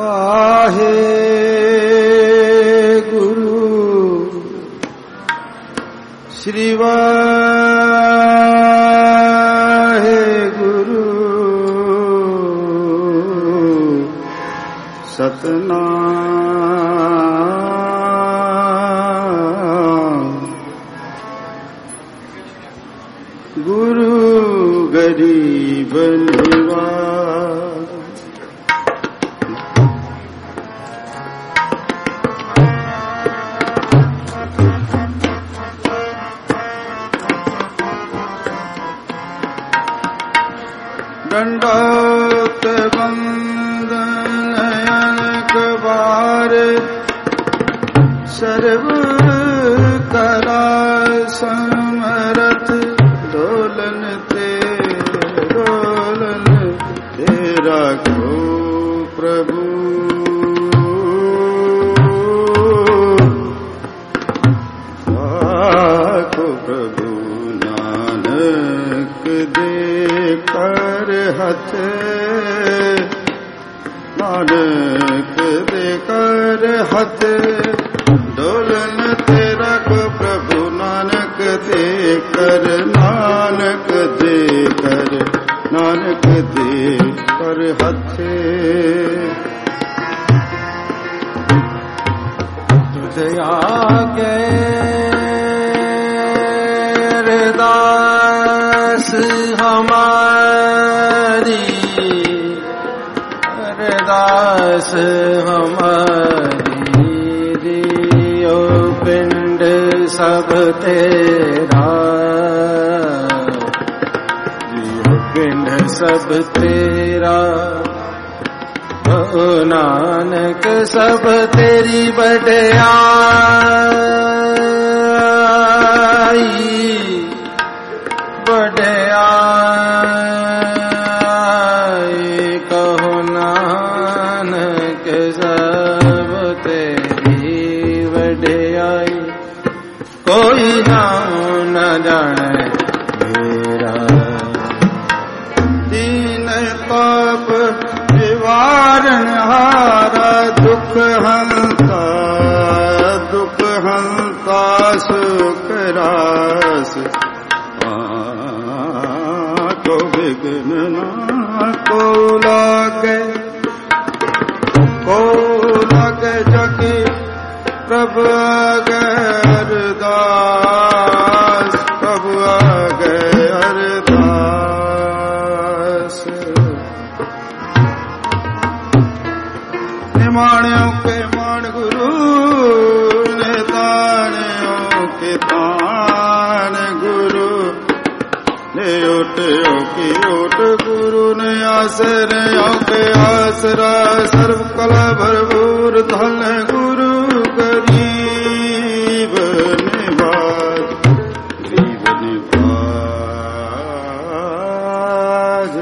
ਵਾਹਿਗੁਰੂ ਸ਼੍ਰੀ ਵਾਹਿਗੁਰੂ ਸਤਨਾਮ ਗੁਰੂ ਗਰੀਬ ਨਿਵਾਜ। दंडोत वंदन अनेक बार सर्व कला समरथ डोलन तेरा को प्रभु को प्रभु नानक दे कर हथ नानक दे कर हथ डोलन तेरा को प्रभु नानक दे कर नानक दे कर नानक दे कर हथ तुझे आगे दास हमारी अरदास हमारी दियो पिंड सब तेरा दियो पिंड सब तेरा ओ नानक सब तेरी बड़याई बड़याई कहो नानक सब तेरी बड़याई कोई नाम न जाने मेरा दीन ताप निवारण हारा दुख हंता सुख रास को विघ्न ना को लागे जगी प्रभु आगे अरदास प्रभु आगे अरदास निमाणियों के मान गुरु ने ताणियों के तान गुरु ने ओटों की ओट गुरु ने आसरियों के आसरा सर्व कला भरपूर धन गुरु गरीब निवाज गरीब निवाज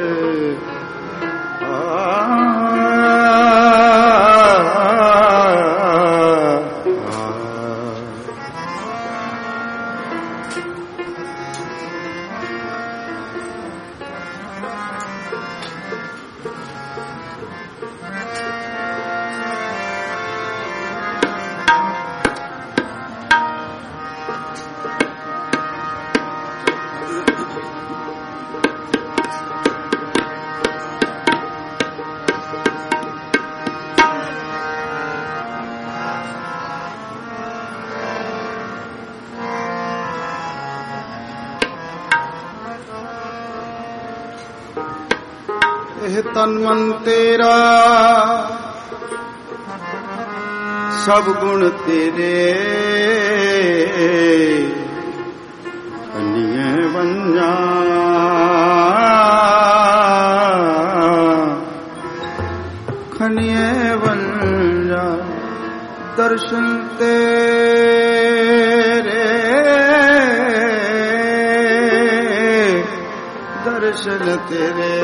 तन मन तेरा सब गुण तेरे खनिए बन जा खनिए बन जा दर्शन तेरे दर्शन तेरे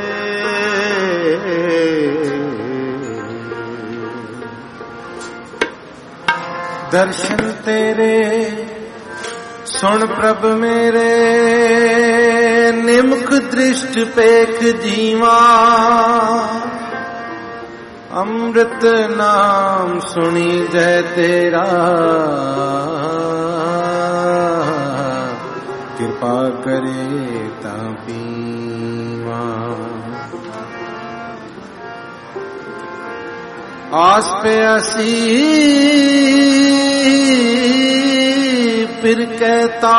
दर्शन तेरे सुन प्रभ मेरे निमक दृष्ट पेख जीवा ਅੰਮ੍ਰਿਤ ਨਾਮ ਸੁਣੀ ਜੈ ਤੇਰਾ, ਕਿਰਪਾ ਕਰੇ ਤਾਂ ਪੀਵਾ। ਆਸ ਪਿਆਸੀ ਫਿਰ ਕਹਿਤਾ,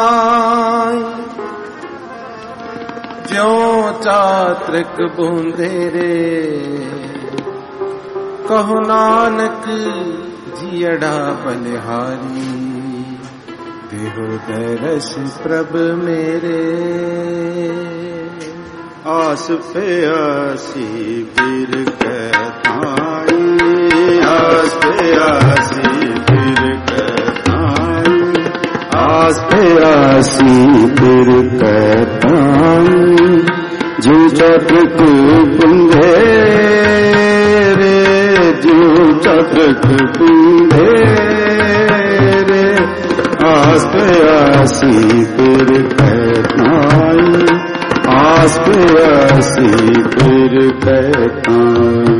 ਜਿਉ ਚਾਤ੍ਰਿਕ ਬੂੰਦੇਰੇ, ਕਹੋ ਨਾਨਕ ਜੀੜਾ ਬਲਿਹਾਰੀ, ਦੇਹੋ ਦਰਸ ਪ੍ਰਭ ਮੇਰੇ। ਆਸ ਪਿਆਸੀ ਫਿਰ ਕਹਿਤਾਈ, ਆਸ ਪਿਆਸੀ ਫਿਰ ਕਹਿਤਾਈ, ਆਸ ਪਿਆਸੀ ਫਿਰ ਕਹਿਤਾਈ, ਜਿਉ ਚਾਤ੍ਰਿਕ ਬੂੰਦੇਰੇ, ਜਿਉ ਚਾਤ੍ਰਿਕ ਬੂੰਦੇਰੇ, ਆਸ ਪਿਆਸੀ ਫਿਰ ਕਹਿਤਾਈ, ਆਸ ਪਿਆਸੀ ਫਿਰ ਕਹਿਤਾਈ।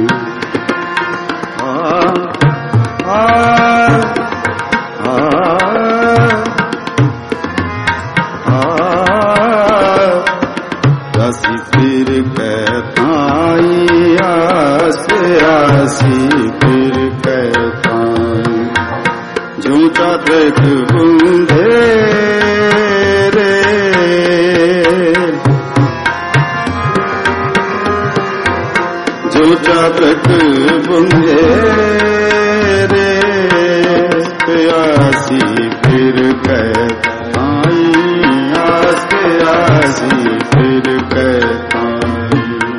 ਆਸੀ ਫਿਰ ਕਹਿਤਾਈ, ਆਸ ਆਸੀ ਫਿਰ ਕਹਿਤਾਈ, ਜਿਉ ਚਾਤ੍ਰਿਕ ਬੂੰਦੇਰੇ, ਜਿਉ ਚਾਤ੍ਰਿਕ ਬੂੰਦੇਰੇ, ਪਿਆਸੀ ਫਿਰ ਕਹਿਤਾਈ, ਆਸ ਪਿਆਸੀ ਫਿਰ ਕਹਿਤਾਈ।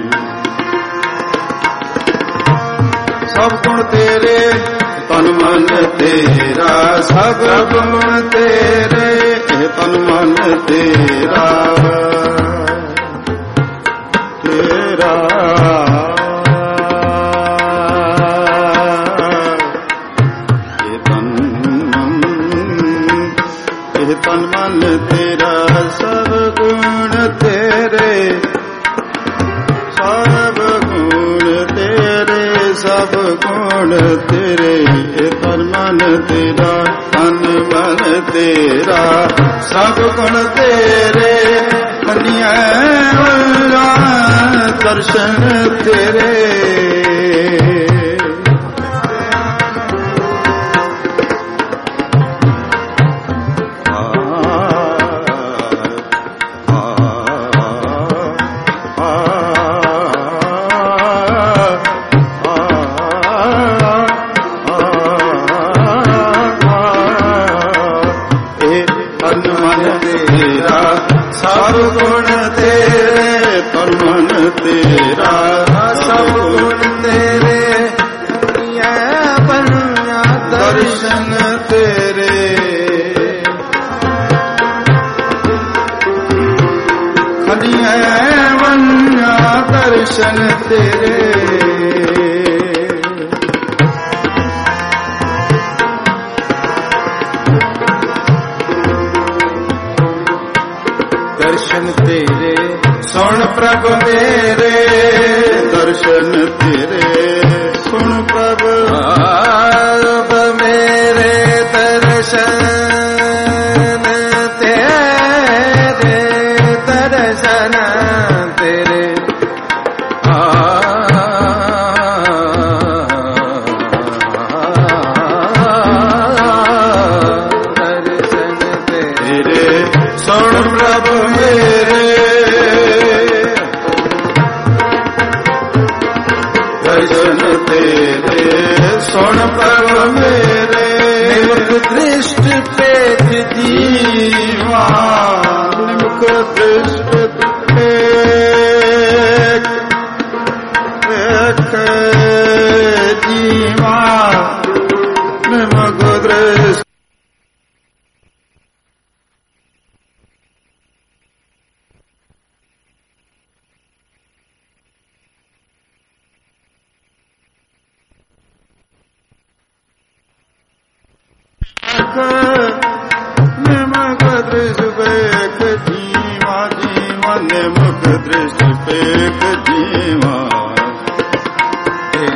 ਸਭ ਗੁਣ ਤੇਰੇ ਤਨ ਮਨ ਤੇਰਾ, ਸਭ ਗੁਣ ਤੇਰੇ ਤਨ ਮਨ ਤੇਰਾ, ਤੇਰਾ ਤਨ ਮਨ ਤੇਰਾ, ਸਭ ਗੁਣ ਤੇਰੇ, ਸਭ ਗੁਣ ਤੇਰੇ, ਸਭ ਗੁਣ ਤੇਰੇ, ਤਨ ਮਨ ਤੇਰਾ, ਤਨ ਮਨ ਤੇਰਾ, ਸਭ ਗੁਣ ਤੇਰੇ, ਮੰਨਿਆ ਦਰਸ਼ਨ ਤੇਰੇ। ਸਭ ਗੁਣ ਤੇਰੇ, ਤਨ ਮਨ ਤੇਰਾ, ਸਭ ਗੁਣ ਤੇਰੇ, ਬਣਿਆ ਦਰਸ਼ਨ ਤੇਰੇ। ਖੜੀਆਂ ਬਣਿਆ ਦਰਸ਼ਨ ਤੇਰੇ। ਦਰਸ਼ਨ ਤੇਰੇ ਸੁਣ ਪ੍ਰਭ ਮੇਰੇ, ਦਰਸ਼ਨ ਤੇਰੇ ਸੁਣ ਪ੍ਰਭ ਮੇਰੇ, ਦਰਸ਼ਨ ਤੇਰੇ, ਦਰਸ਼ਨ ਤੇਰੇ। ਦਰਸ਼ਨ ਤੇਰੇ ਸੁਣ ਪ੍ਰਭ ਮੇਰੇ, ਦਰਸ਼ਨ ਤੇਰੇ ਸੁਣ ਪ੍ਰਭ ਮੇਰੇ। ਨਿਮਖ ਦ੍ਰਿਸ਼ਟ ਪੇਖ ਜੀਵਾ, ਨਿਮਖ ਦ੍ਰਿਸ਼ਟ ਪੇਖ ਜੀਵਾ, ਨਿਮਖ ਦ੍ਰਿਸ਼ਟ ਨਿਮਖ ਦ੍ਰਿਸ਼ਟ ਪੇਖ ਜੀਵਾ, ਜੀਵਾ ਨਿਮਖ ਦ੍ਰਿਸ਼ਟ ਪੇਖ ਜੀਵਾ।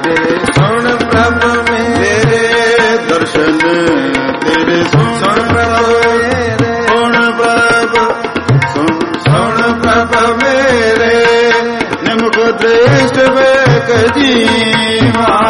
जीवा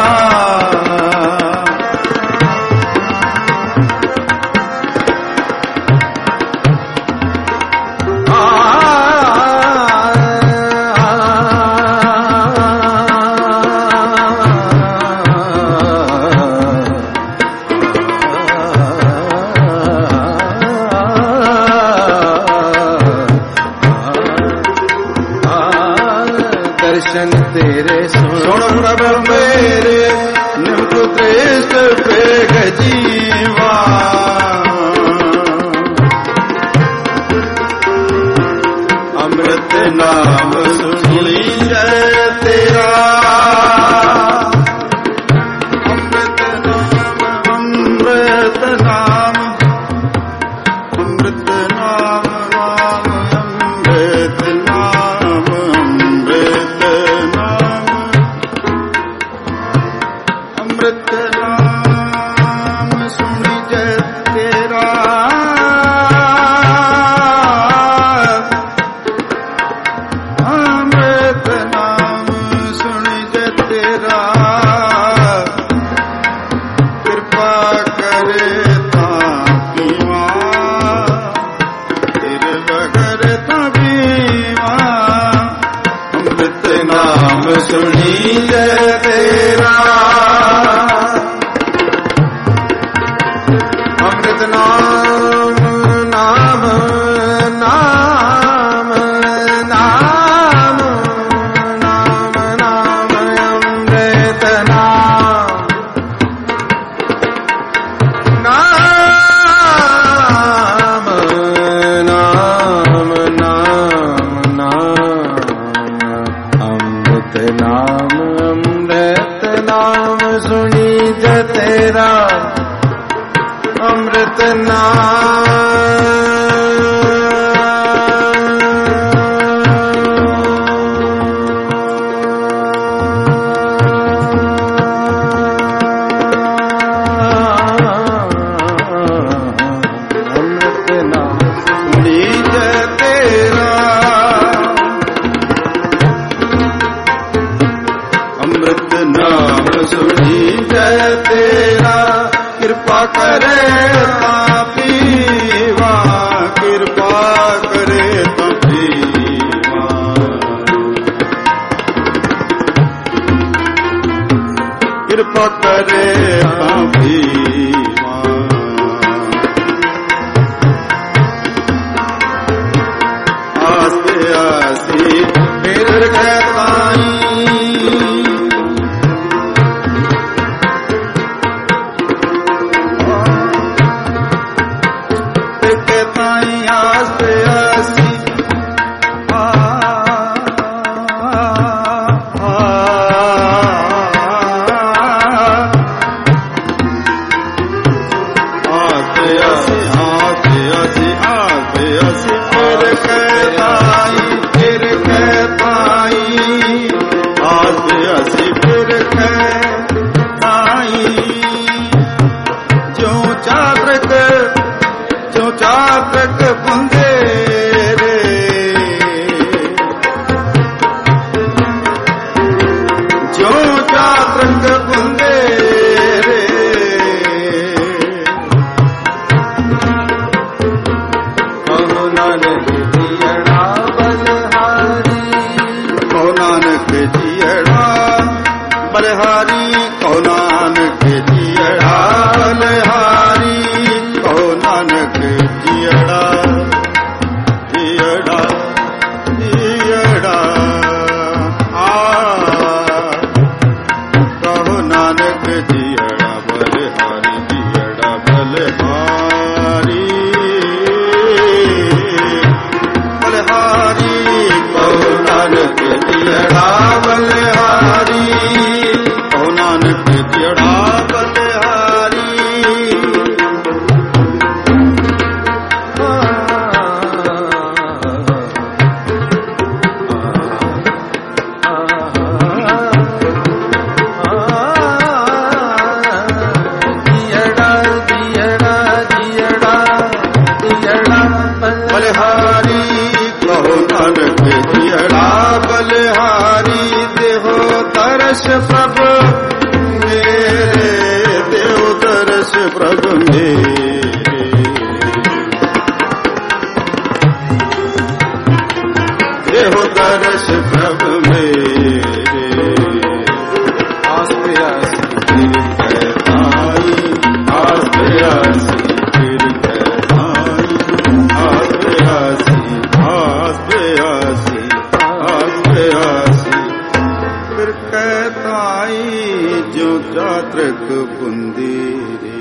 दर्शन तेरे सुन प्रभ मेरे निम्न दृष्ट पेग जीवा अमृत नाम सुनी जय तेरा अमृत नाम अमृत नाम अमृत नाम नाम अमृत नाम अमृत अमृत नाम सुनी जय तेरा अमृत नाम सुनी जय तेरा कृपा करे तापीवा तेरे बगैर तबीवा अमृत नाम सुनी जय तेरा अमृत नाम नाम नाम नाम नाम नाम अमृत नाम नाम नाम नाम नाम अमृत नाम अमृत नाम सुनी जय तेरा अमृत अमृत नाम सुनी जय तेरा कृपा करे तापीवा कृपा करे तापीवा कृपा करे तापीवा आस्ते आसी फिर कहताई आस्ते आसी चातक बुंदे रे जो चातक बुंदे रे कहो नानक जियड़ा बलहारी कहो नानक जियड़ा बलहारी कहो नानक जियड़ा बलहारी कहो नानक जियड़ा जियड़ा जियड़ा कहो नानक जियड़ा बलहारी जियड़ा बलहारी बलहारी कहो नानक जियड़ा बलहारी कहो नानक जियड़ा बलहारी बलहारी कहो नानक जियड़ा बलहारी देहो तरस नानक बुंदी रे।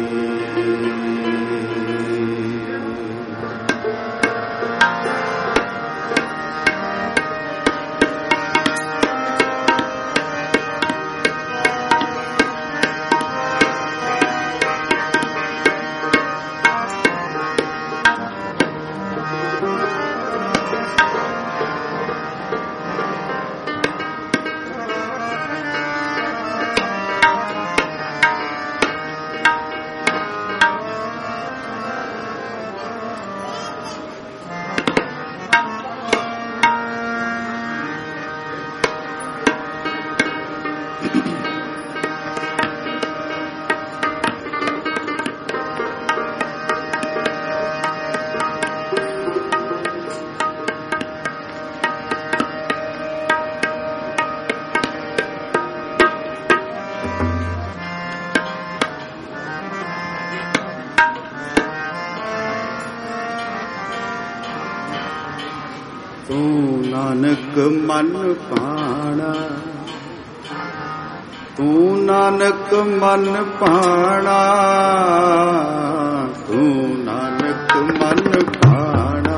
नानक मन पाना, तू नानक मन पाना, तू नानक मन पाना।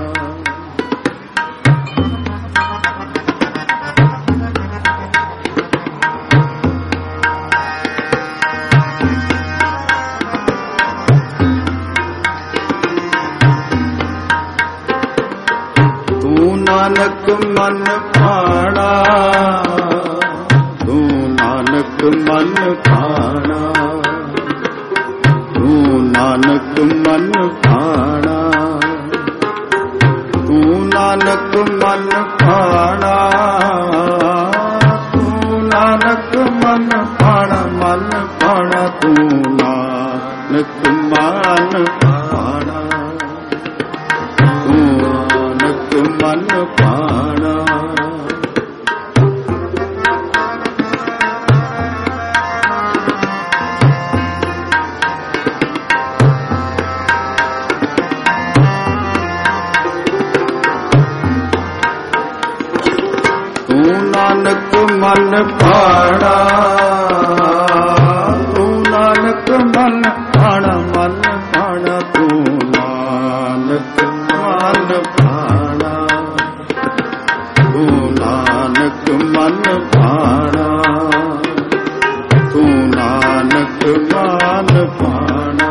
नानक मन पाना, तू नानक मन पाना, तू नानक मन पाना, तू नानक मन पाना, तू नानक मन पाना, मन पाना, तू नानक मन पाना, मन पाना। तू नानक मन पाना, तू नानक मन पाना, मन पाना, तू नानक मन पाना, तू नानक मन पाना, तू नानक मन पाना।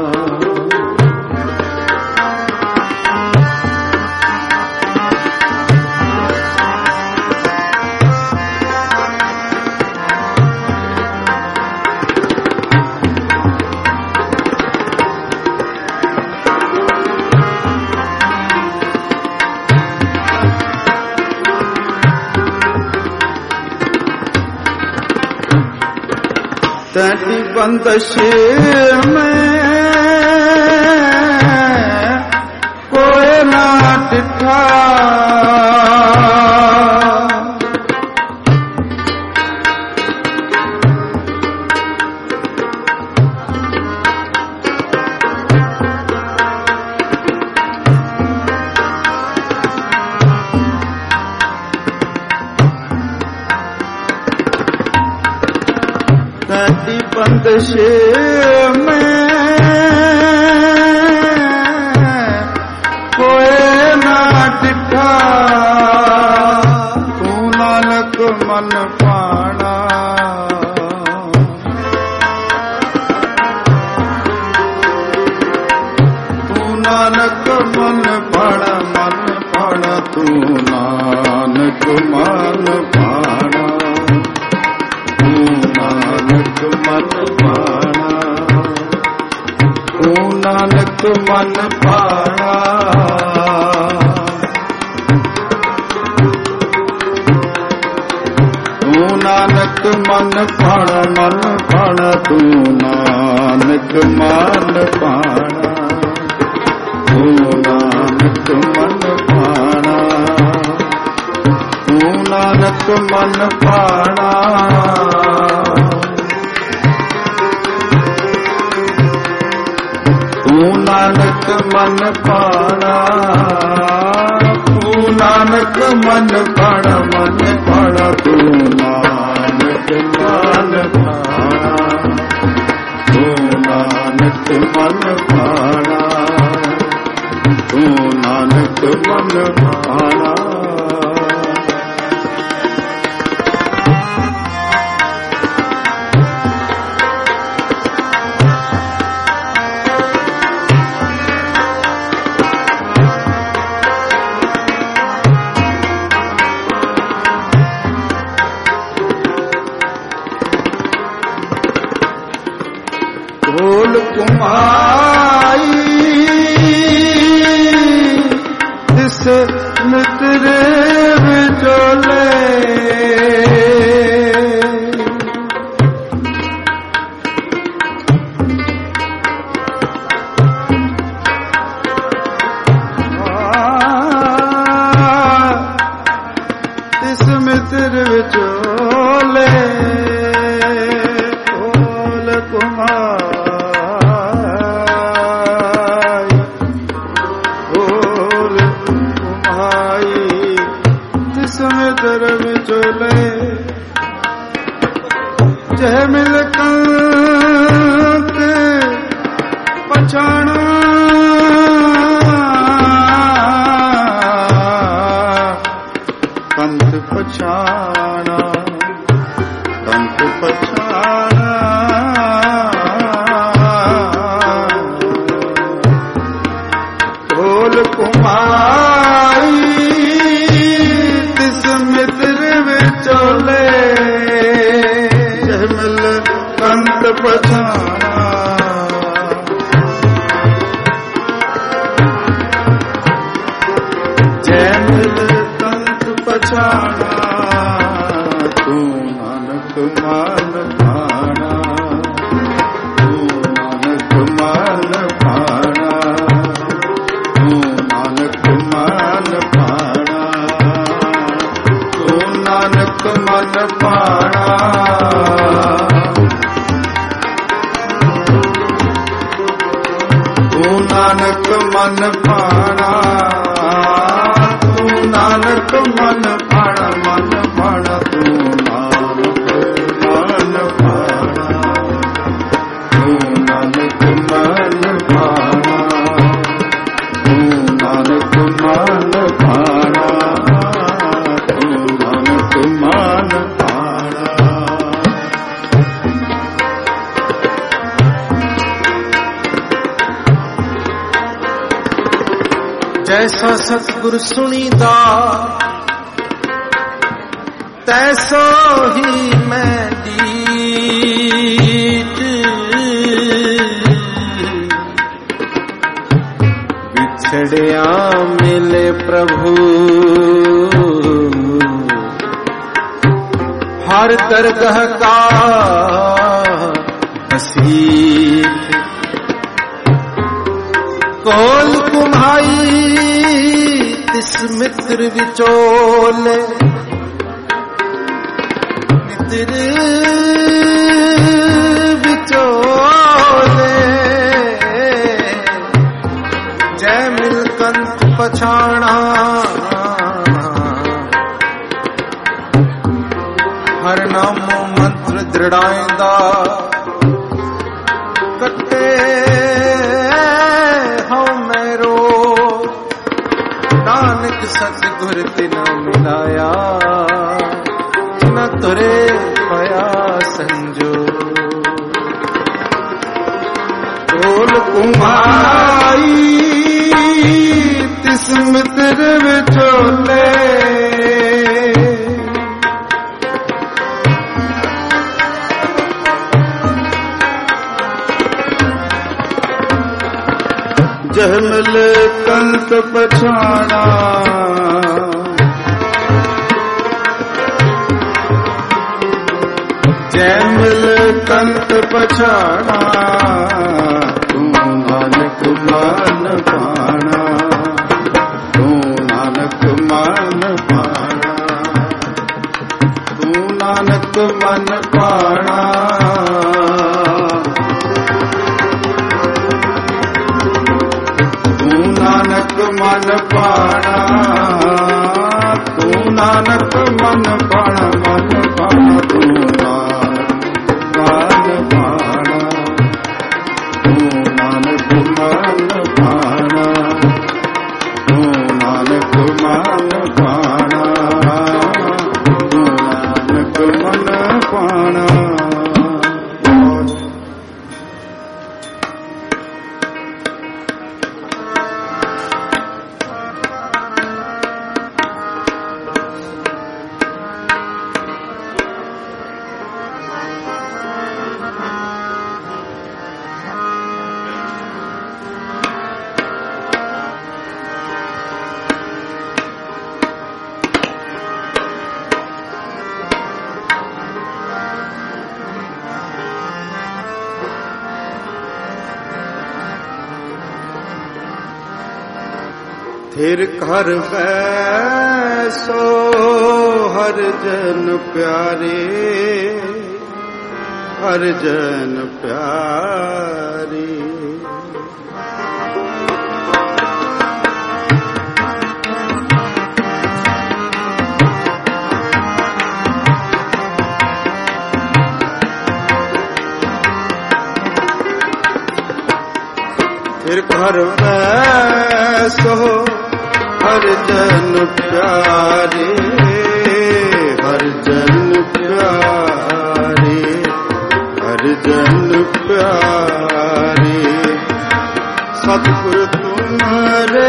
तेरी बंदिश में कोई ना टिठा, बंदिश में कोई ना टिठा, तू नानक मन पाना, तू नानक मन पाना, मन पाना, तू नानक मन पाना, तू नानक मन पाना, तू नानक मन पाना। तू नानक मन पाना, मन पाना, तू नानक मन पाना, तू नानक मन पाना, तू नानक मन पाना। तू नानक मन पाना, तू नानक मन पाना, मन पाना, तू नानक मन पाना, ਮਨ ਭਾਣਾ, ਤੂੰ ਨਾਨਕ ਮਨ ਭਾਣਾ। ਢੋਲ ਕੁਮਾਈ ਤਿਸ ਮਿੱਤਰ ਵਿਚੋਲੇ, ਤਿਸ ਮਿੱਤਰ ਵਿਚੋਲੇ, ਢੋਲ ਕੁਮਾਈ ਵਿਚੋਲੇ, ਜਹ ਮਿਲ ਕੰਤ ਪਛਾਣਾ, ਕੰਤ ਪਛਾਣਾ, ਕੰਤ ਪਛਾਣਾ, ਢੋਲ ਕੁਮਾਈ ਤਿਸ ਮਿੱਤਰ ਵਿਚੋਲੇ, ਜਹ ਮਿਲ ਕੰਤ ਪਛਾਣਾ, ਜਹ ਮਿਲ ਕੰਤ ਪਛਾਣਾ, ਤੂੰ ਨਾਨਕ ਮਨ ਭਾਣਾ, ਤੂੰ ਨਾਨਕ ਮਨ ਭਾਣਾ, ਤੂੰ ਨਾਨਕ ਮਨ ਭਾਣਾ, ਤੂੰ ਨਾਨਕ ਮਨ ਭਾਣਾ, ਤੂੰ ਨਾਨਕ ਮਨ ਭਾਣਾ, ਤੂੰ ਨਾਨਕ ਮਨ ਭਾਣਾ, ਮਨ ਭਾਣਾ, ਤੂੰ ਨਾਨਕ ਮਨ ਭਾਣਾ, ਤੂੰ ਨਾਨਕ ਮਨ ਭਾਣਾ, ਤੂੰ ਨਾਨਕ ਮਨ ਭਾਣਾ, ਤੂੰ ਨਾਨਕ ਮਨ ਭਾਣਾ। ਜੈਸਾ ਸਤਿਗੁਰ ਸੁਣੀਦਾ ਤੈਸੋ ਹੀ ਮੈਂ ਦੀਤ, ਵਿਛੜਿਆ ਮਿਲੇ ਪ੍ਰਭੂ ਹਰ ਦਰਗਹ ਕਾ ਹਸੀਤ, ਕੋਲ ਕੁਮਾਈ ਤਿਸ ਮਿੱਤਰ ਵਿਚੋਲੇ, ਮਿੱਤਰ ਵਿਚੋਲੇ, ਜੈ ਮਿਲ ਕੰਤ ਪਛਾਣਾ, ਹਰ ਨਾਮੋ ਮੰਤਰ ਦ੍ਰਿੜਾਇਂਦਾ, ਕੱਟੇ ਹਉ ਮੈਰੋ, ਨਾਨਕ ਸਤਿਗੁਰ ਤਿਨ ਮਿਲਾਇਆ, ਨ ਤੁਰੇ ਹੋਇਆ ਸੰਜੋ। ਢੋਲ ਕੁਮਾਈ ਤਿਸ ਮਿੱਤਰ ਵਿਚੋਲੇ, ਜਹ ਮਿਲ ਕੰਤ ਪਛਾਣਾ, ਜੈ ਮਿਲ ਕੰਤ ਪਛਾਣਾ, ਤੂੰ ਨਾਨਕ ਮਨ ਭਾਣਾ, ਤੂੰ ਨਾਨਕ ਮਨ ਭਾਣਾ, ਤੂੰ ਨਾਨਕ ਮਨ ਭਾਣਾ, ਨਾਨਕ ਮਨ ਭਾਣਾ, ਤੂੰ ਨਾਨਕ ਮਨ ਭਾਣਾ, ਮਨ ਭਾਣਾ, ਤੂੰ ਨਾਨਕ ਮਨ ਭਾਣਾ, ਤੂੰ ਪਾਣਾ, ਨਾਨਕ ਮਨ ਪਾਣਾ। ਫਿਰ ਘਰ ਬੈਸੋ ਹਰ ਜਨ ਪਿਆਰੇ, ਹਰ ਜਨ ਪਿਆਰੇ। ਫਿਰ ਘਰ ਬੈਸੋ ਹਰ ਜਨ ਪਿਆਰੇ, ਹਰ ਜਨ ਪਿਆਰੇ, ਹਰ ਜਨ ਪਿਆਰੇ। ਸਤਿਗੁਰ ਤੁਮਰੇ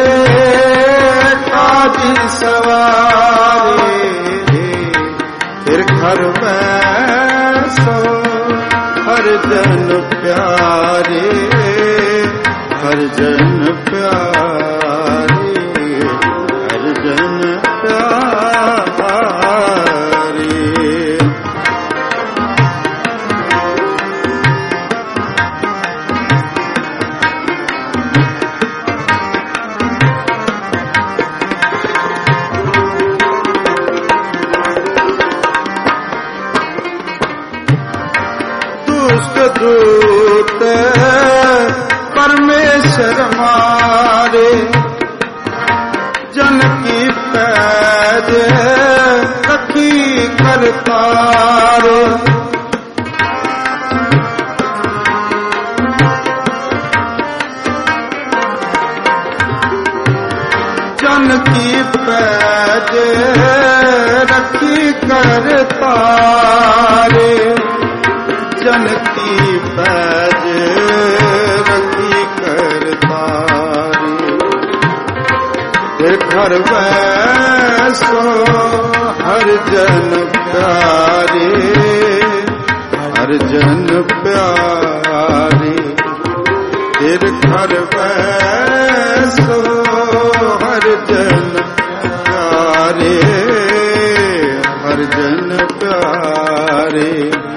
ਕਾਜੀ ਸਵਾਰੇ, ਫਿਰ ਘਰ ਬੈਸੋ ਹਰ ਜਨ ਪਿਆਰੇ, ਹਰ ਜਨ ਪਿਆਰੇ, ਹਰ ਜਨ ਪਿਆਰੇ। ਦੁਸ਼ਟ ਦੂਤ परमेश्वर मारे, जन की पैज रखी करतारे। जन की पैज रखी करतारे, जन की पैज फिर घर बैसो हर जन प्यारे, हर जन प्यारे। फिर घर बैसो हर जन प्यारे, हर जन प्यारे।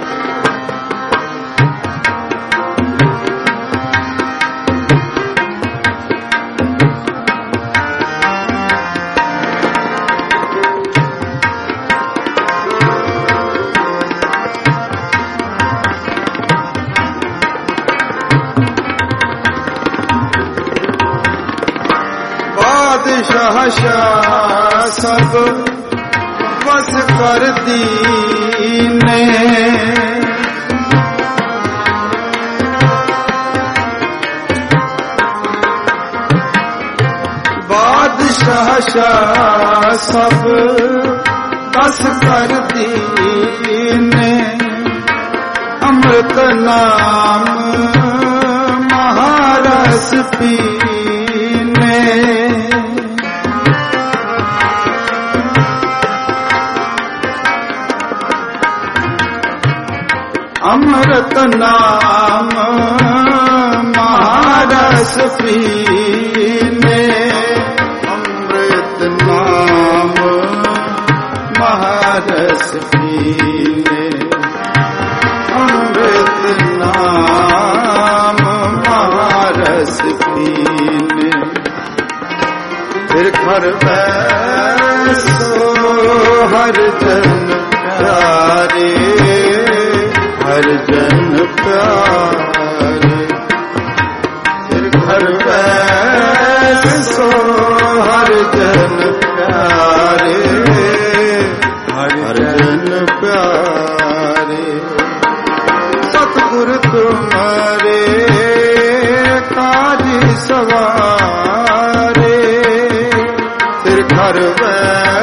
बादशाह सब वस कर दीने, बादशाह सब वस कर दीने। अमृत नाम महारस पीने, अमृत नाम महारस पीने, अमृत नाम महारस पीने, अमृत नाम महारस पीने। फिर घर बैसो हर जन प्यारे, हर जन प्यारे। फिर घर बैसो हर जन प्यारे, हर जन प्यारे। सतगुर तुम्हारे काज सवारे, फिर घर बैसो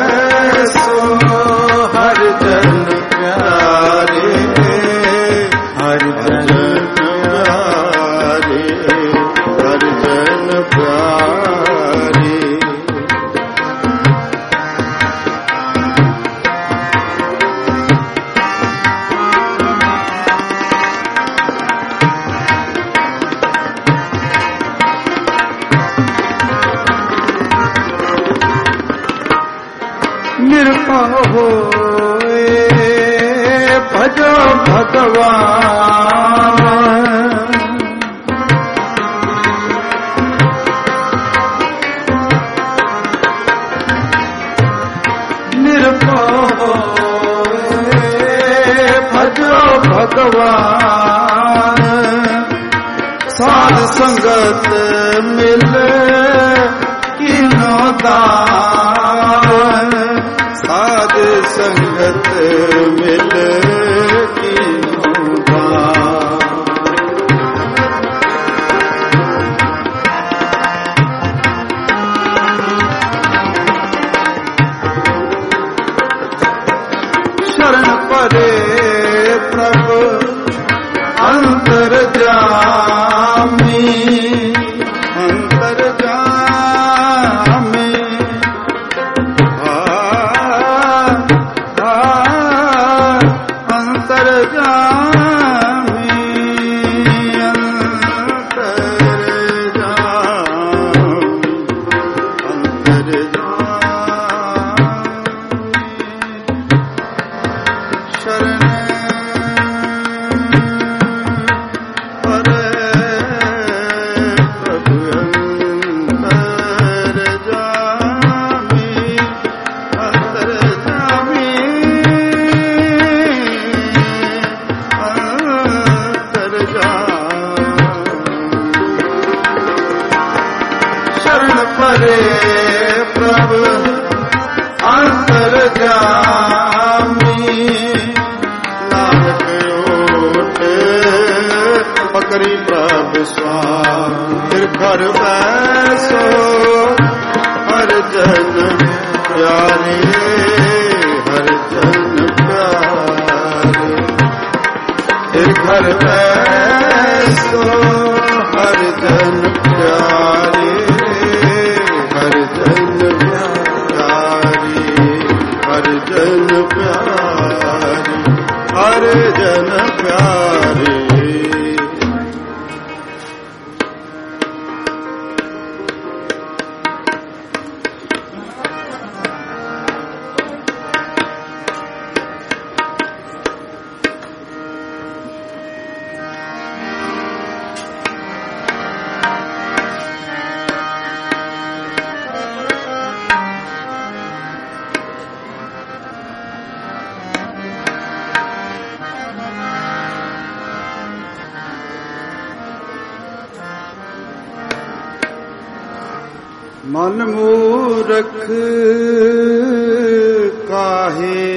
निरपो होए भजो भगवान। निरपो होए भजो भगवान। साध संगत मिले किनो दान। साध संगत मिले किनो दान। शरण परे प्रभु अंतर्जामी। अंतर्जामी अंतर्जामी शरण परे प्रभु अंतर्जामी। नानक ओट पकड़ी प्रभु स्वामी। फिर घर बैसो हर जन प्यारे। हर जन प्यारे। फिर घर बैसो हर जन प्यारे। हर जन प्यारे। हर जन प्यारे। हर जन प्यारे। मन मूरख काहे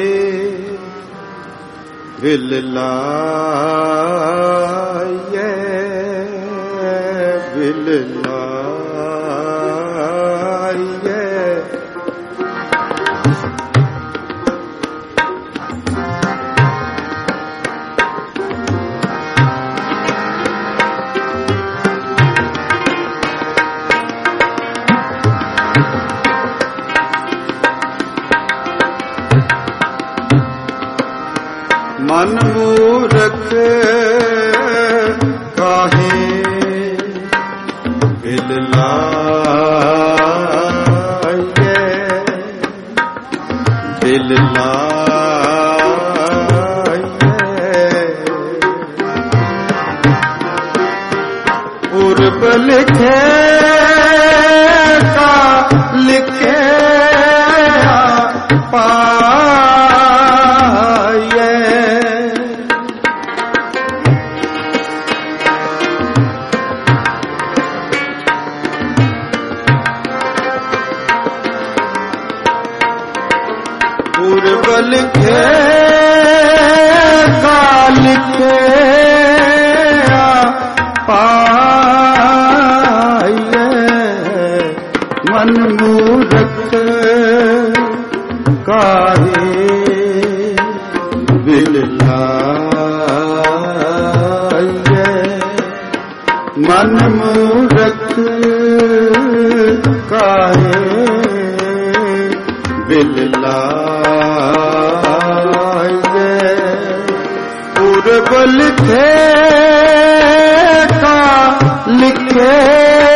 विल लाये। विल लाये। मन मूरख काहे विल लाये। विल लाये। पूर्व लिखे का लिखे पाये। पूर्व लिखे का लिखे पाये। मन मूरख काहे विल लाये। मन मूरख काहे विल लाये। पूर्व लिखे का लिखे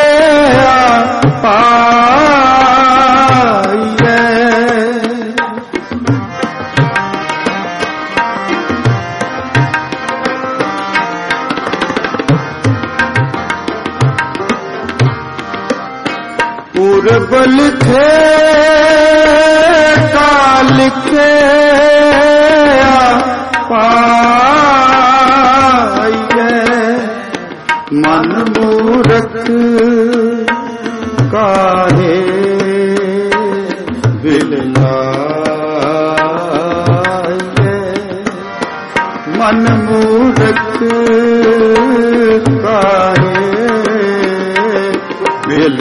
पाये। मन मूरख काहे बिल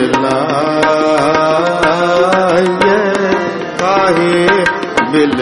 लाए, काहे बिल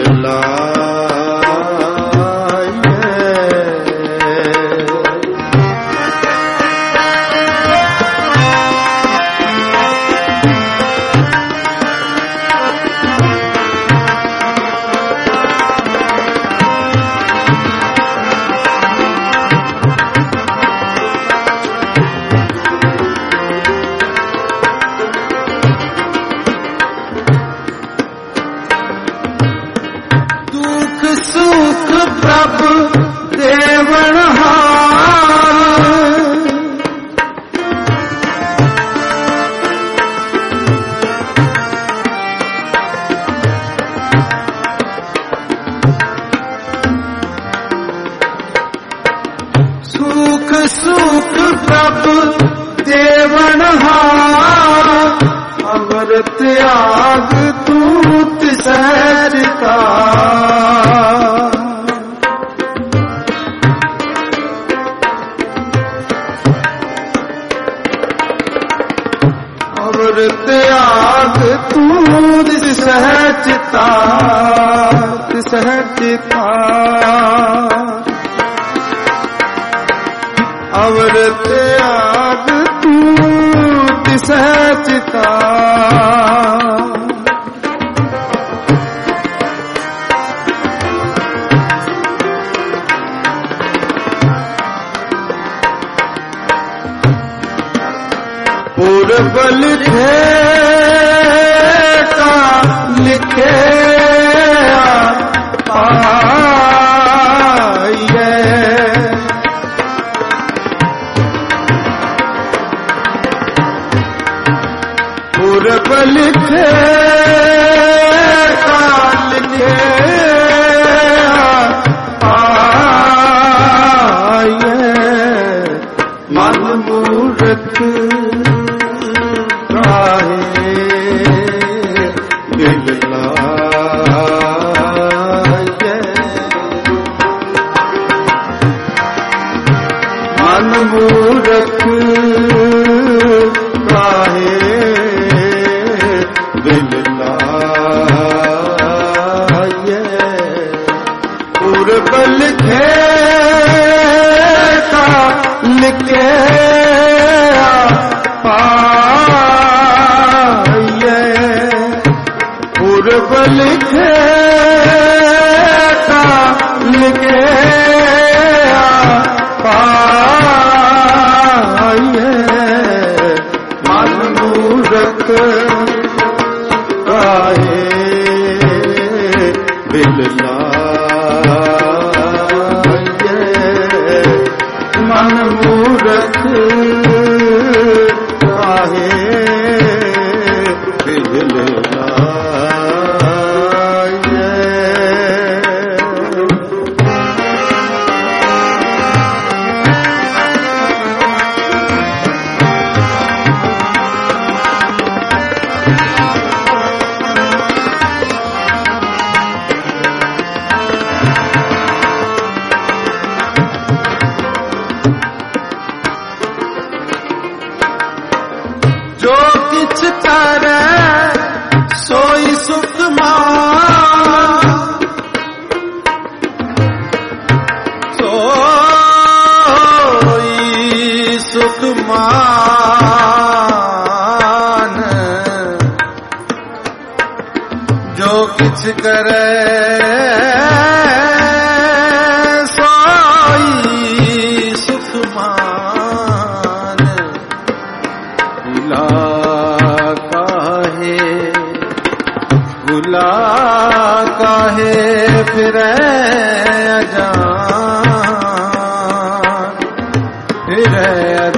सुख प्रभु देवनहार, अवर त्याग तूत सहजता, अवर त्याग तूत सहजता, सहजता अवर त्याग तूत सहजता, पूर्व लिखे का लिखे पूर्व लिखे का लिखे आए, मन मूरख काहे बिल लाए, मन मूरख काहे बिल लाए, पूर्व लिखे का लिखे पाए, पूर्व लिखे का लिखे पाए, मन मूरख काहे बिल लाए, मन मूरख काहे बिल लाए। जो किछ करे सोई सुख मान, सोई सुख मान, जो किछ करे सोई सुख मान, भुला काहे फिरे अजान, फिरे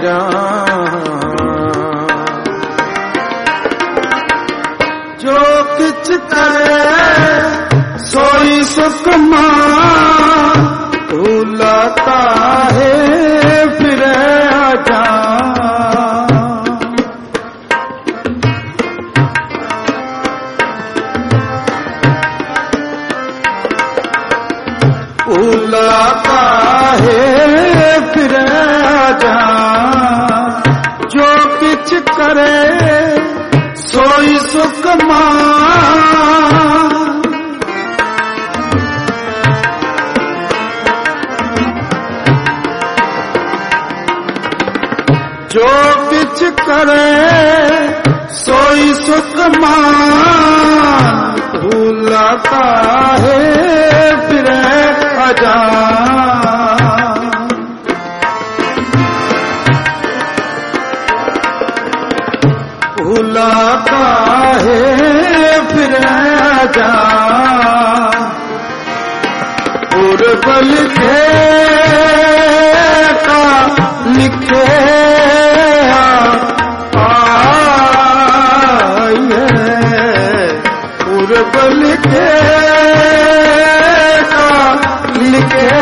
अजान, जो किछ करे सोई सुख मान, भुला काहे फिरे अजान, करे सोई सुख मान। जो किछ करे सोई सुख मान, भूलाता है फिर अजान। भूलाता है फिर अजान। उर्बल के का लिखे उर्बल के का लिखे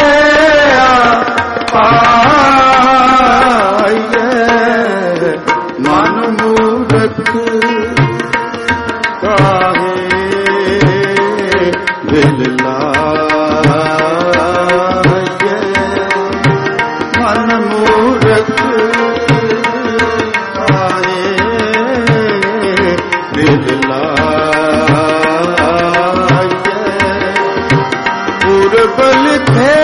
मन मूरख काहे दिल लागे। मन मूरख काहे दिल लागे। उर्बल थे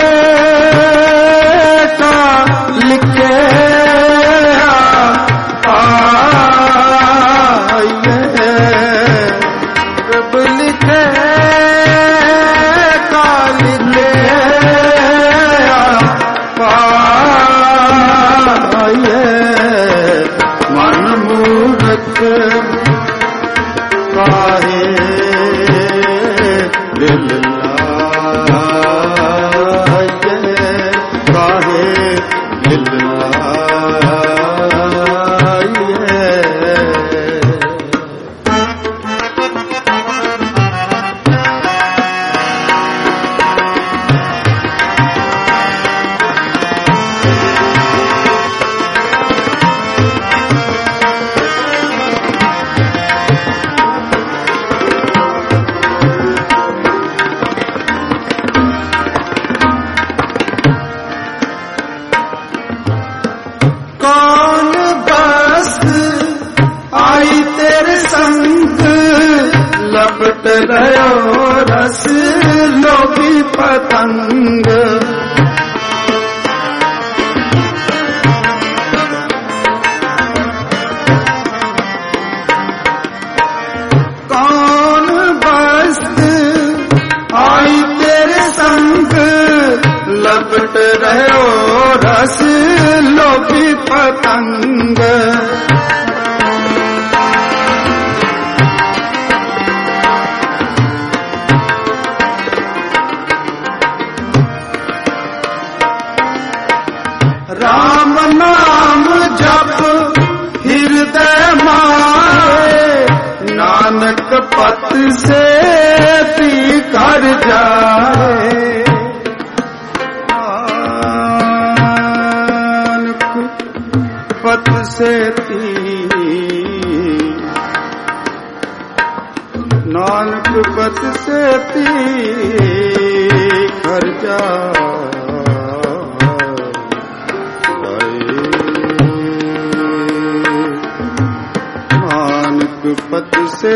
का लिखे काहे दिल लागे। काहे दिल लागे। कौन बस आई तेरे संग, लपट रहो रस लोभी पतंग। कौन बस आई तेरे संग, लपट रहो रस लोभी पतंग। राम नाम जप हृदय मारे, नानक पत से पी कर जाए। पत से नानक पत से घर जाए। नानक पत से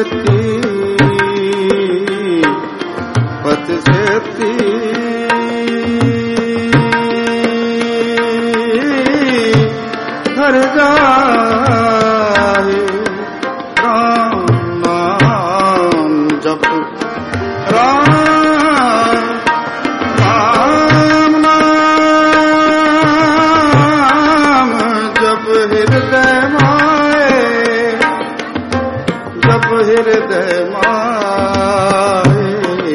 घर जाए। राम नाम जप राम नाम जप हृदय माए। जप हृदय माए।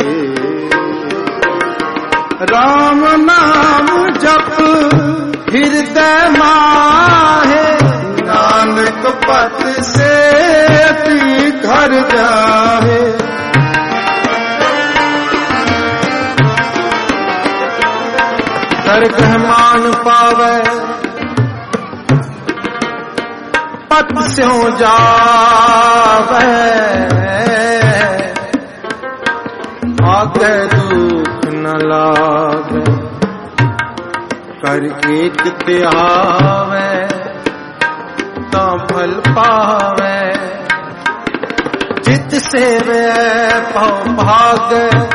राम नाम जप हृदय माहे, नानक पत से पी घर जाए। कर मान पावे पत स्यों जावे। आगे दुख न लागे, कर एक ते आवे ता फल पावे जित सेवे पौ भाग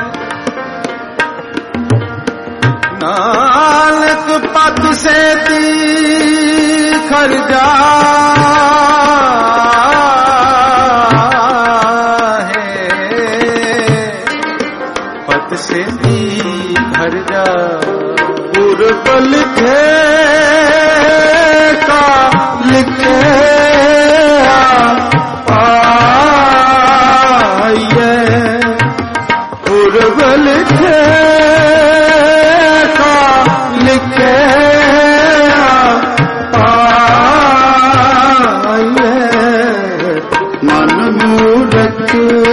नानक पद से तीखर जाहे पद से तीखर जाहे पूर्व लिखे का लिखे पाइए पूर्व लिखे का लिखे पाइए मन मूरख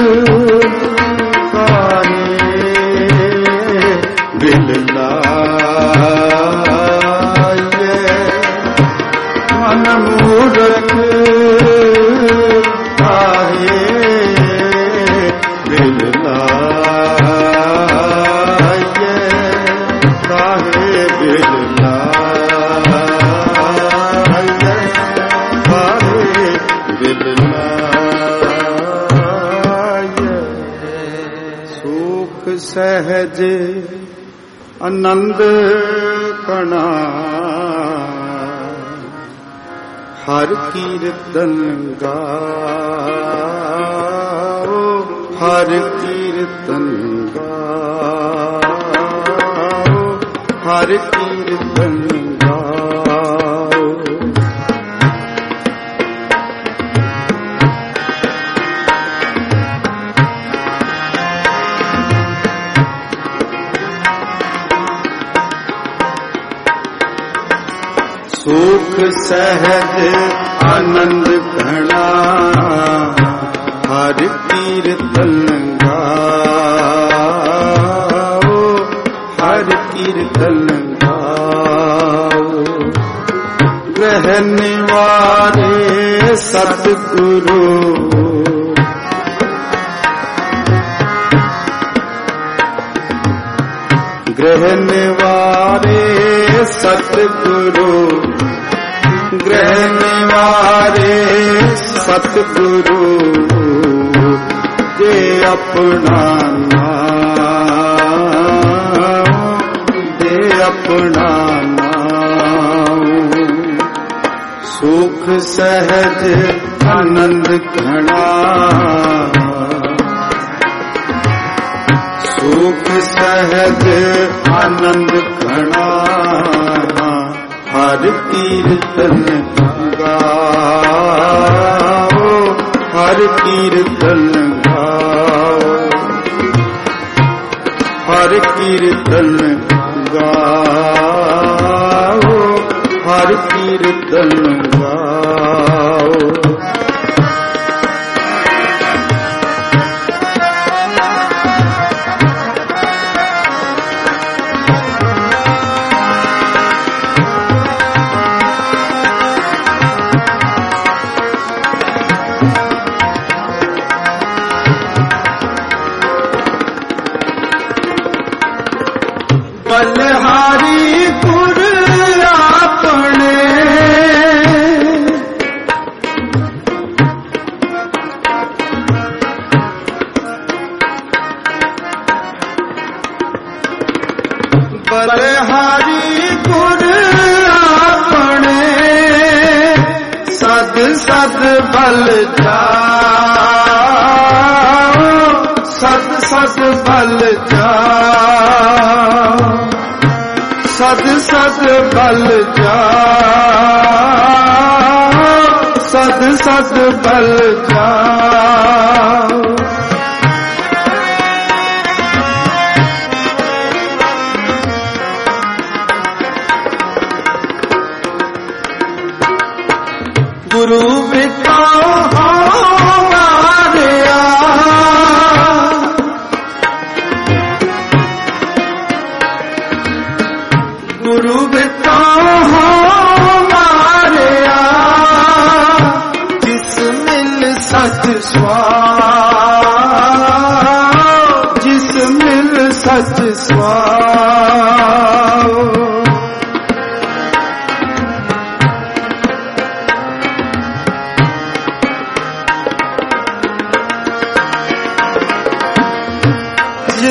सहज आनंद कणा हर कीर्तन गाओ हर कीर्तन गाओ हर कीर्तन गाओ सुख सहज आनंद घना हर कीर्तन गाओ हर कीर्तन गाओ ग्रह निवारे सतगुरु ग्रह निवारे सतगुरु ग्रह निवारे सतगुरु दे अपना नाम दे अपना नाम सुख सहज आनंद घना सुख सहज आनंद घना हर कीर्तन गाओ हर कीर्तन गाओ हर कीर्तन गाओ हर कीर्तन गाओ बलहारी पुर आपने बलहारी पुर आपने सद सद बल जाओ सद सद बल जाओ सद सद बल जाओ सद सद बल जाओ गुरु बिठाओ हमारे गुरु बिठाओ हमारे जिस मिल सच स्वाओ जिस मिल सच स्वाओ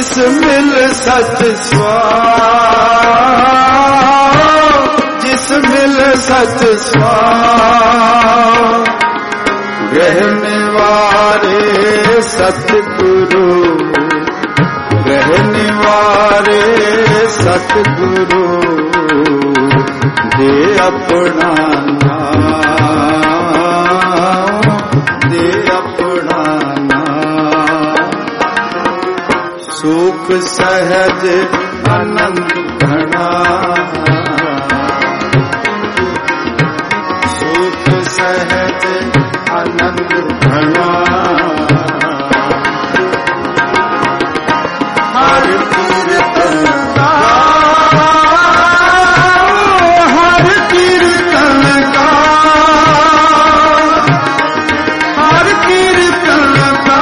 जिस मिल सच स्वाम, जिस मिल सच स्वाम, रहने वाले सतगुरु, रहने वाले सतगुरु, दे अपना नाम, दे अपना नाम। सुख सहज आनंद घना, सुख सहज आनंद घना, हर कीर्तन का, हर कीर्तन का, हर कीर्तन का,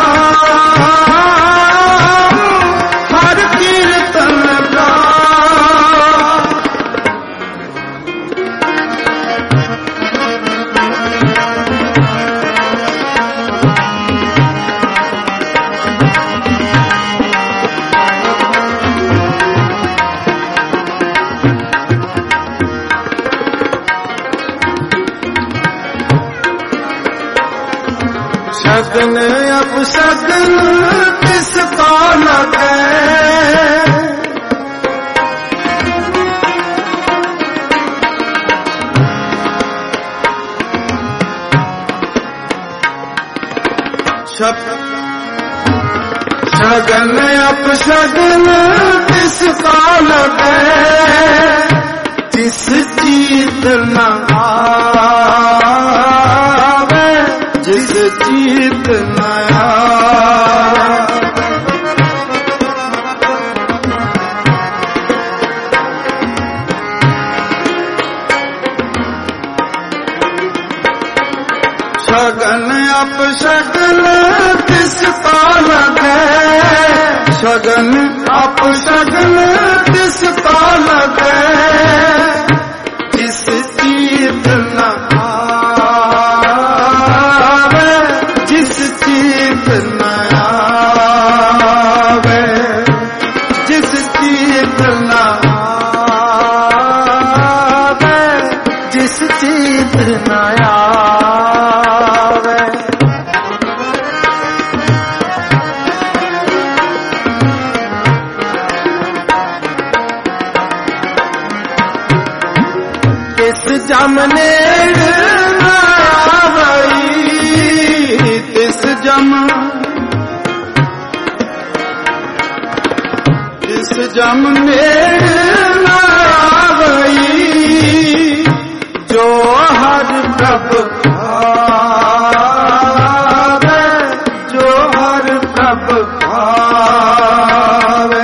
हर कीर्तन का। शगन अपशगन किसका लगे, शगन अपशगन किसका लगे, जिस चीत न आवे, जिस चीत न आवे। शगन अपशगन किसका लगे, शगन अपशगन किसका लगे, जिस चीत न आवे, जिस चीत न आवे, जिस चीत न आवे, जिस चीत न आवे। तिस जम नेड़ न आवई, तिस जम, तिस जम नेड़ न आवई, जो हर प्रभ भावे, जो हर प्रभ भावे।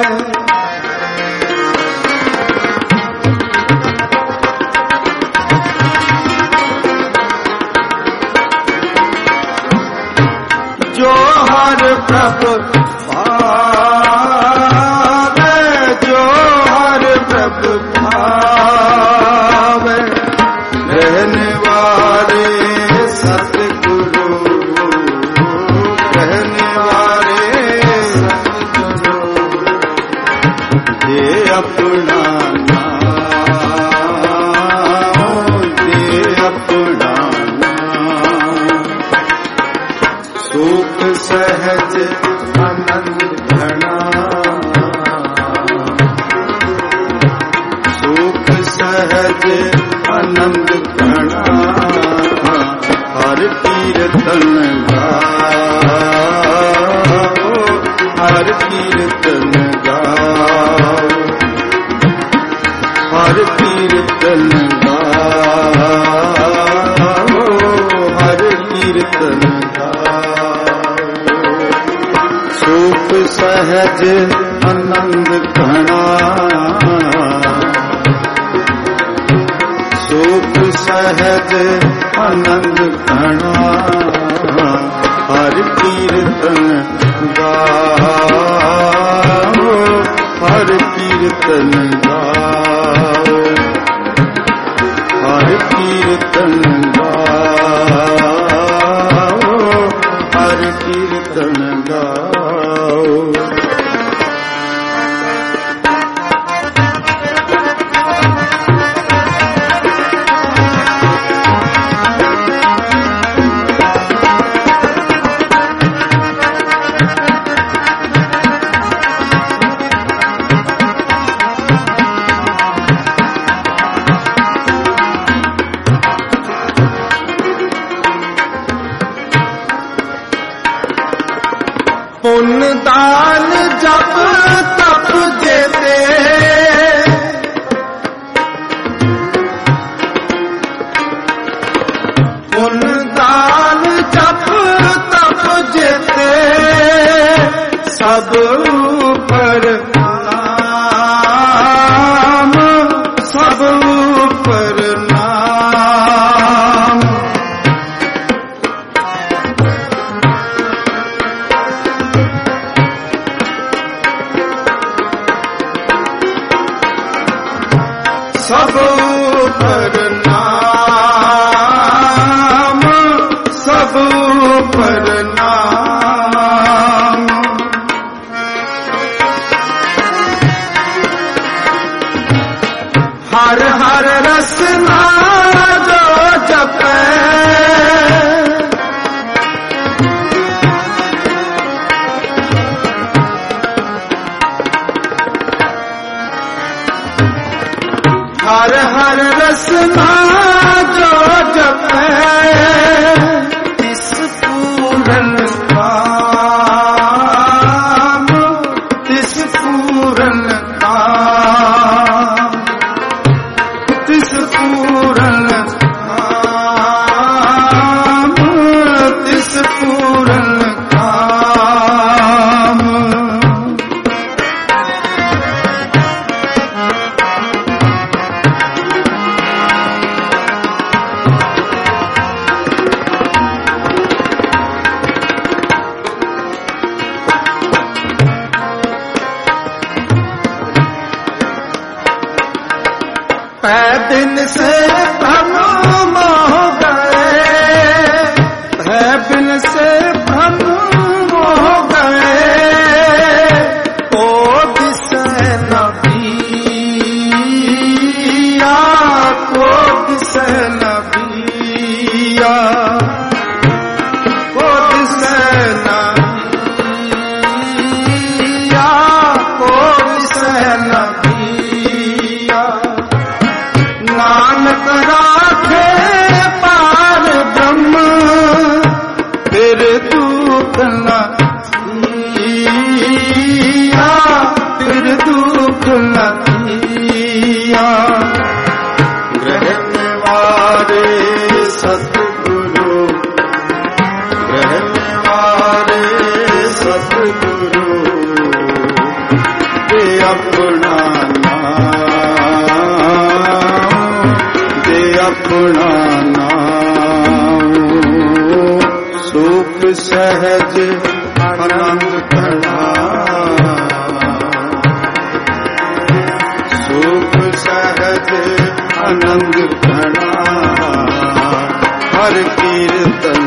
जो हर प्रभ भावे, जो हर प्रभ भावे, रहने वाले सतगुरु, रहने वाले सतगुरु, दे अपना नाम, दे अपना नाम। सुख सहज आनंद घना, सुख सहज आनंद घना, हर कीर्तन गाओ, हर कीर्तन गाओ, हर कीर्तन गाओ, हर कीर्तन गाओ। सुख सहज आनंद घना, सुख सहज आनंद घना, हर कीर्तन गाओ, हर कीर्तन गाओ, हर कीर्तन गाओ, हर कीर्तन गाओ। ਸਭ ਪ੍ਰਣਾਮ, ਸਭ ਪ੍ਰਣਾਮ। ਹਰ ਹਰ ਰਸਨਾ ਜੋ ਜਪੈ, ਹਰ ਹਰ ਰਸਨਾ ਜੋ ਜਪੈ, ਤਿਸ ਪੂਰਨ ਕਾਮ, ਤਿਸ ਪੂਰਨ ਕਾਮ, ਤਿਸ ਪੂਰਨ ਕਾਮ, ਤਿਸ ਪੂਰਨ ਕਾਮ। पै दिन से भ्रम मोह गए, पै दिन से भ्रम मोह गए, को दिसे न पिया, को दिसे न पिया, को दिसे न पिया, को दिसे न पिया। नानक राखे पार ब्रह्म, फिर दुख न दिया, फिर दुख न दिया। ग्रह निवारे सतगुरु, ग्रह निवारे सतगुरु, दे अपना अपना नाम। सुख सहज आनंद घना, सुख सहज आनंद घना, हर कीर्तन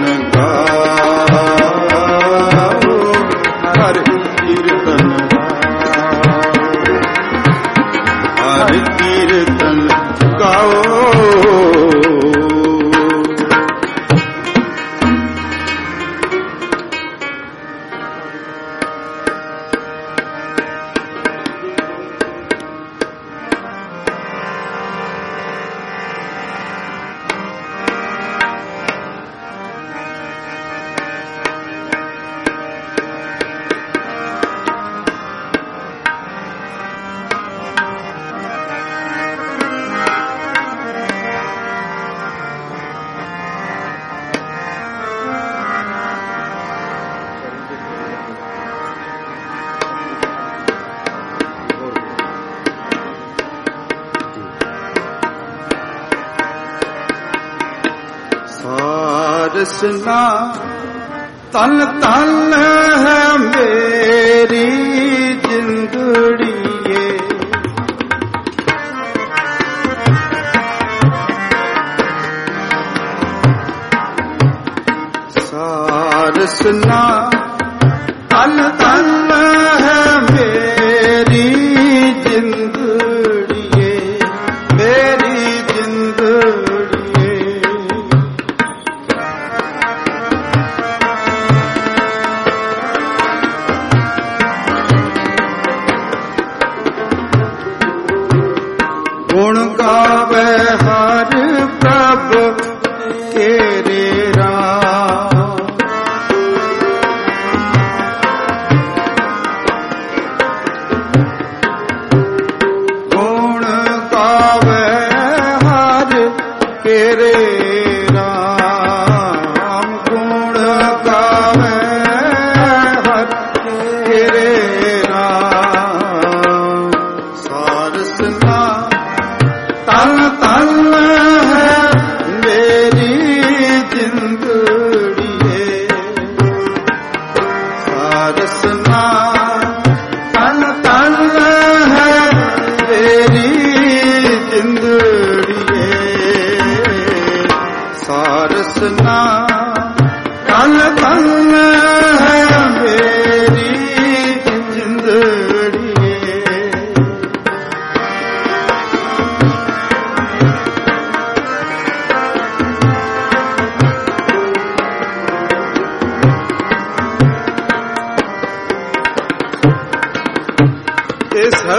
गाओ, हर कीर्तन गाओ, हर कीर्तन गाओ। रसना तन तन है मेरी जिंदड़िए, सारसना तन तन है मेरी जिंदड़िए, मेरी जिंदड़िए। गुण गावे हर प्रभ तेरे राम, गुण गावे हर तेरे राम, गुण गावे हर तेरे राम। सारसना तन तन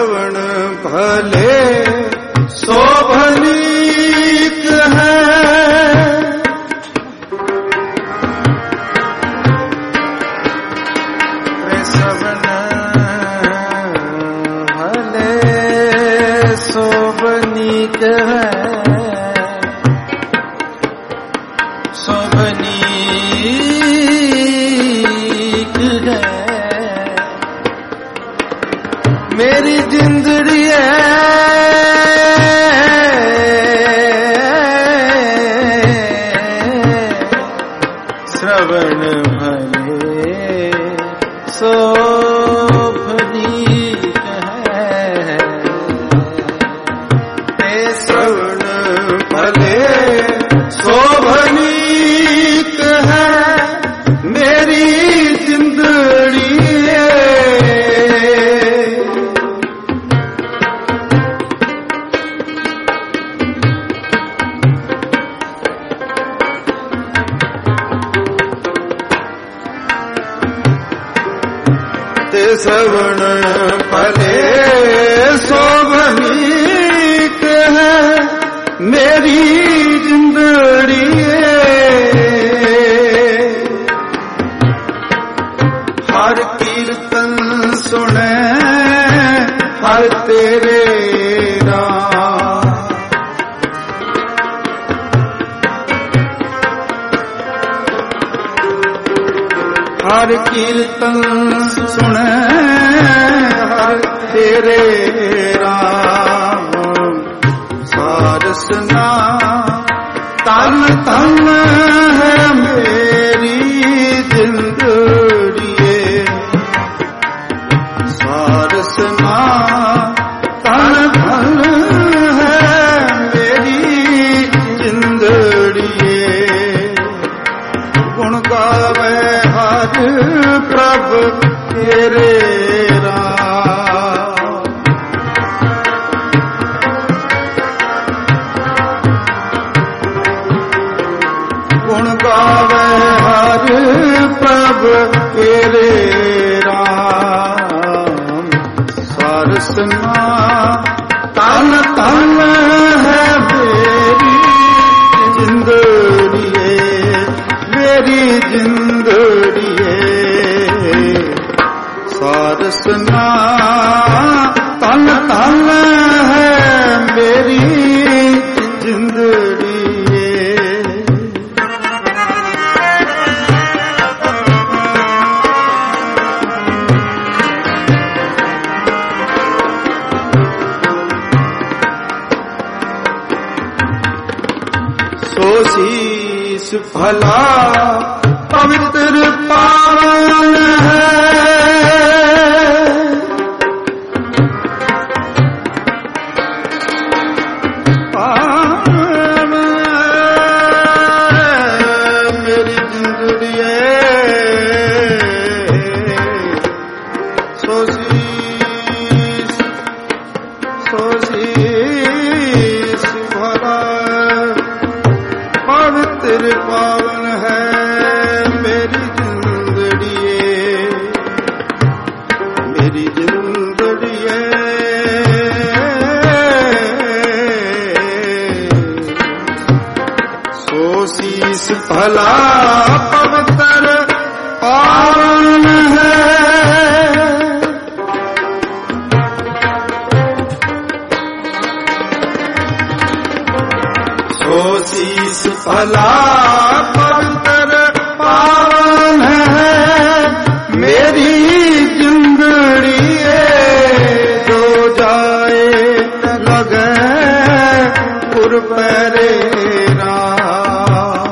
श्रवण भले शोभनीक है, श्रवण भले शोभनीक है, शोभनीक है मेरी जिंदड़ी है, श्रवण भले शोभनीक है, श्रवण भले शोभनीक है मेरी जिंदड़ी है। श्रवण भले शोभनीक है मेरी जिंदड़ी हर कीर्तन सुने हर तेरे नाम, हर कीर्तन सुने हर तेरे राम, सारसना तन तन है मेरी जिंदड़िए, सारसना तन तन है मेरी जिंदड़िए, गुण गावे हर प्रभ तेरे राम, गुण गावे हर प्रभ तेरे राम, सरसना तन तन है मेरी जिंदड़िए, मेरी जिंदड़िए, सारसना तन तन है मेरी जिंदड़िए। सो शीस भला पवित्र पावन है, पावन मेरी जिंदड़ी है, सो शीस भला पवित्र पावन है मेरी जिंदड़िए, मेरी जिंदड़िए, सो शीस भला पवित्र पावन है, सो शीस भला पवित्र पावन है मेरी जिंदड़ी, जो जाए लगे पुर पैरे राम,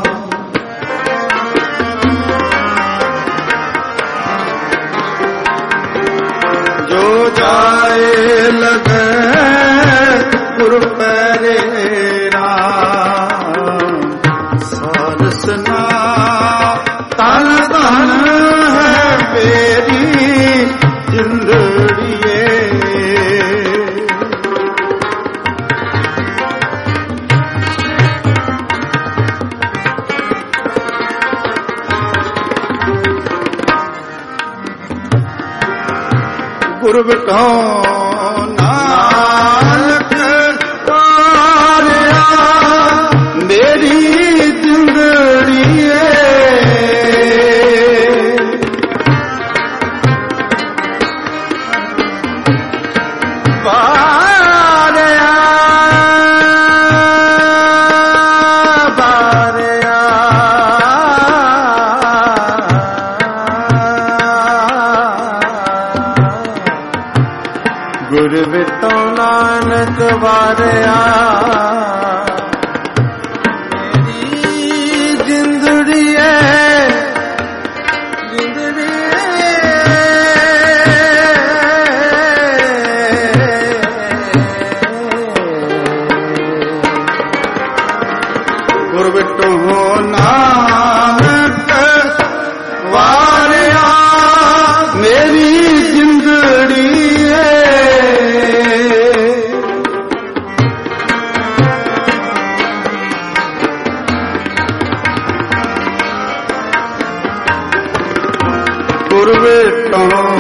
जो जाए लगे पुर पैरे राम, सारसना तन तन है मेरी जिंदड़िए, गुरु बिठो ना ਗੁਰ ਵਿਟੋ ਨਾਨਕ ਵਾਰਿਆ ਮੇਰੀ ਜਿੰਦੜੀ ਗੁਰ ਵਿਟੋ ਨਾਨਕ ਵਾਰਿਆ ਮੇਰੀ ਜਿੰਦੜੀ ਗੁਰ ਵਿਟੋ